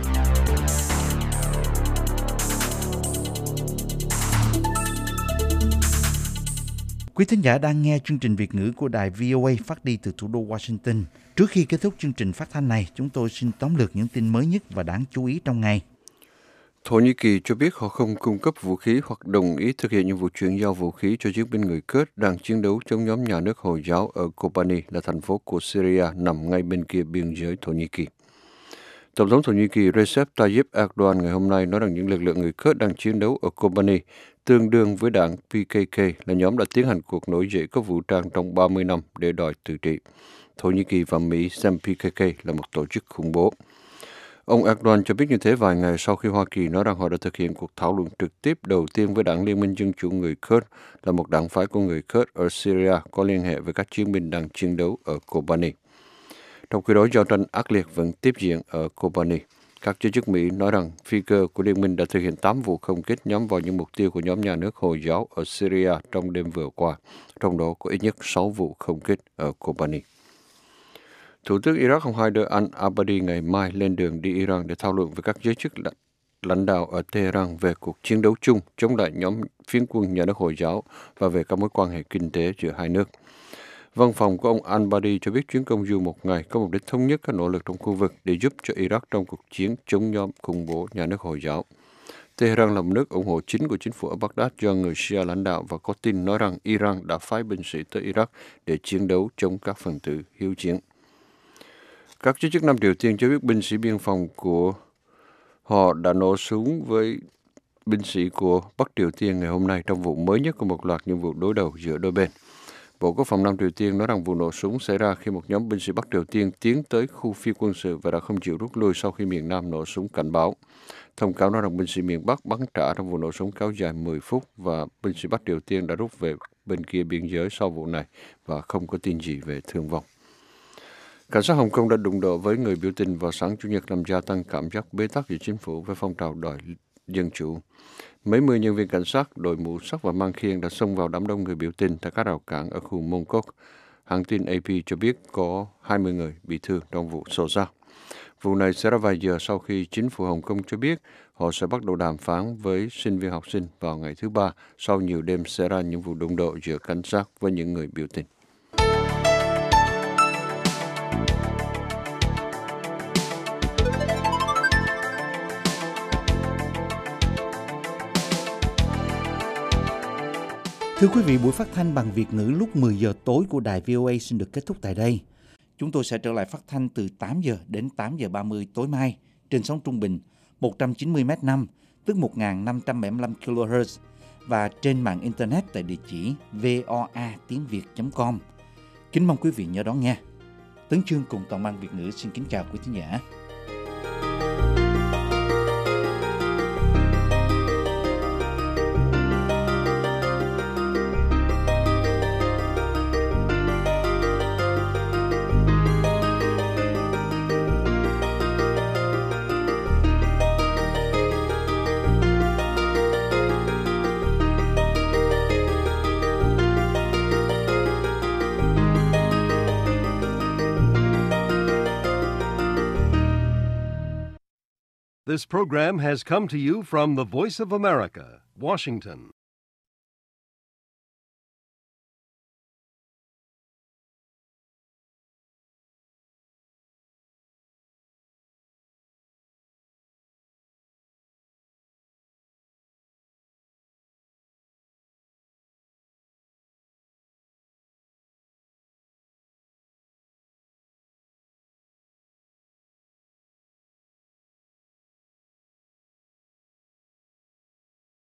Quý thính giả đang nghe chương trình Việt ngữ của đài vê o a phát đi từ thủ đô Washington. Trước khi kết thúc chương trình phát thanh này, chúng tôi xin tóm lược những tin mới nhất và đáng chú ý trong ngày. Thổ Nhĩ Kỳ cho biết họ không cung cấp vũ khí hoặc đồng ý thực hiện những vụ chuyển giao vũ khí cho chiến binh người Kurd đang chiến đấu chống nhóm nhà nước Hồi giáo ở Kobani, là thành phố của Syria nằm ngay bên kia biên giới Thổ Nhĩ Kỳ. Tổng thống Thổ Nhĩ Kỳ Recep Tayyip Erdogan ngày hôm nay nói rằng những lực lượng người Kurd đang chiến đấu ở Kobani tương đương với đảng pê ca ca, là nhóm đã tiến hành cuộc nổi dậy có vũ trang trong ba mươi năm để đòi tự trị. Thổ Nhĩ Kỳ và Mỹ xem pê ca ca là một tổ chức khủng bố. Ông Erdogan cho biết như thế vài ngày sau khi Hoa Kỳ nói rằng họ đã thực hiện cuộc thảo luận trực tiếp đầu tiên với Đảng Liên minh Dân chủ người Kurd, là một đảng phái của người Kurd ở Syria có liên hệ với các chiến binh đang chiến đấu ở Kobani. Trong khi đó, giao tranh ác liệt vẫn tiếp diễn ở Kobani. Các giới chức Mỹ nói rằng phi cơ của Liên minh đã thực hiện tám vụ không kích nhắm vào những mục tiêu của nhóm nhà nước Hồi giáo ở Syria trong đêm vừa qua, trong đó có ít nhất sáu vụ không kích ở Kobani. Thủ tướng Iraq ông Haider al-Abadi ngày mai lên đường đi Iran để thảo luận với các giới chức lãnh đạo ở Tehran về cuộc chiến đấu chung chống lại nhóm phiến quân nhà nước Hồi giáo và về các mối quan hệ kinh tế giữa hai nước. Văn phòng của ông al-Abadi cho biết chuyến công du một ngày có mục đích thống nhất các nỗ lực trong khu vực để giúp cho Iraq trong cuộc chiến chống nhóm khủng bố nhà nước Hồi giáo. Tehran là một nước ủng hộ chính của chính phủ ở Baghdad do người Shia lãnh đạo và có tin nói rằng Iran đã phái binh sĩ tới Iraq để chiến đấu chống các phần tử hiếu chiến. Các giới chức Nam Triều Tiên cho biết binh sĩ biên phòng của họ đã nổ súng với binh sĩ của Bắc Triều Tiên ngày hôm nay trong vụ mới nhất của một loạt những vụ đối đầu giữa đôi bên. Bộ Quốc phòng Nam Triều Tiên nói rằng vụ nổ súng xảy ra khi một nhóm binh sĩ Bắc Triều Tiên tiến tới khu phi quân sự và đã không chịu rút lui sau khi miền Nam nổ súng cảnh báo. Thông cáo nói rằng binh sĩ miền Bắc bắn trả trong vụ nổ súng kéo dài mười phút và binh sĩ Bắc Triều Tiên đã rút về bên kia biên giới sau vụ này và không có tin gì về thương vong. Cảnh sát Hồng Kông đã đụng độ với người biểu tình vào sáng Chủ nhật làm gia tăng cảm giác bế tắc giữa chính phủ với phong trào đòi dân chủ. Mấy mươi nhân viên cảnh sát, đội mũ sắt và mang khiên đã xông vào đám đông người biểu tình tại các rào cản ở khu Mông Cốc. Hãng tin a pê cho biết có hai mươi người bị thương trong vụ xô xát. Vụ này xảy ra vài giờ sau khi chính phủ Hồng Kông cho biết họ sẽ bắt đầu đàm phán với sinh viên học sinh vào ngày thứ Ba sau nhiều đêm xảy ra những vụ đụng độ giữa cảnh sát với những người biểu tình. Thưa quý vị, buổi phát thanh bằng Việt ngữ lúc mười giờ tối của đài vê o a xin được kết thúc tại đây. Chúng tôi sẽ trở lại phát thanh từ tám giờ đến tám giờ ba mươi tối mai trên sóng trung bình một trăm chín mươi mét năm, tức một nghìn năm trăm bảy mươi lăm ki lô héc và trên mạng Internet tại địa chỉ voa tiếng việt chấm com. Kính mong quý vị nhớ đón nghe. Tấn Chương cùng toàn ban Việt ngữ xin kính chào quý thính giả. This program has come to you from the Voice of America, Washington.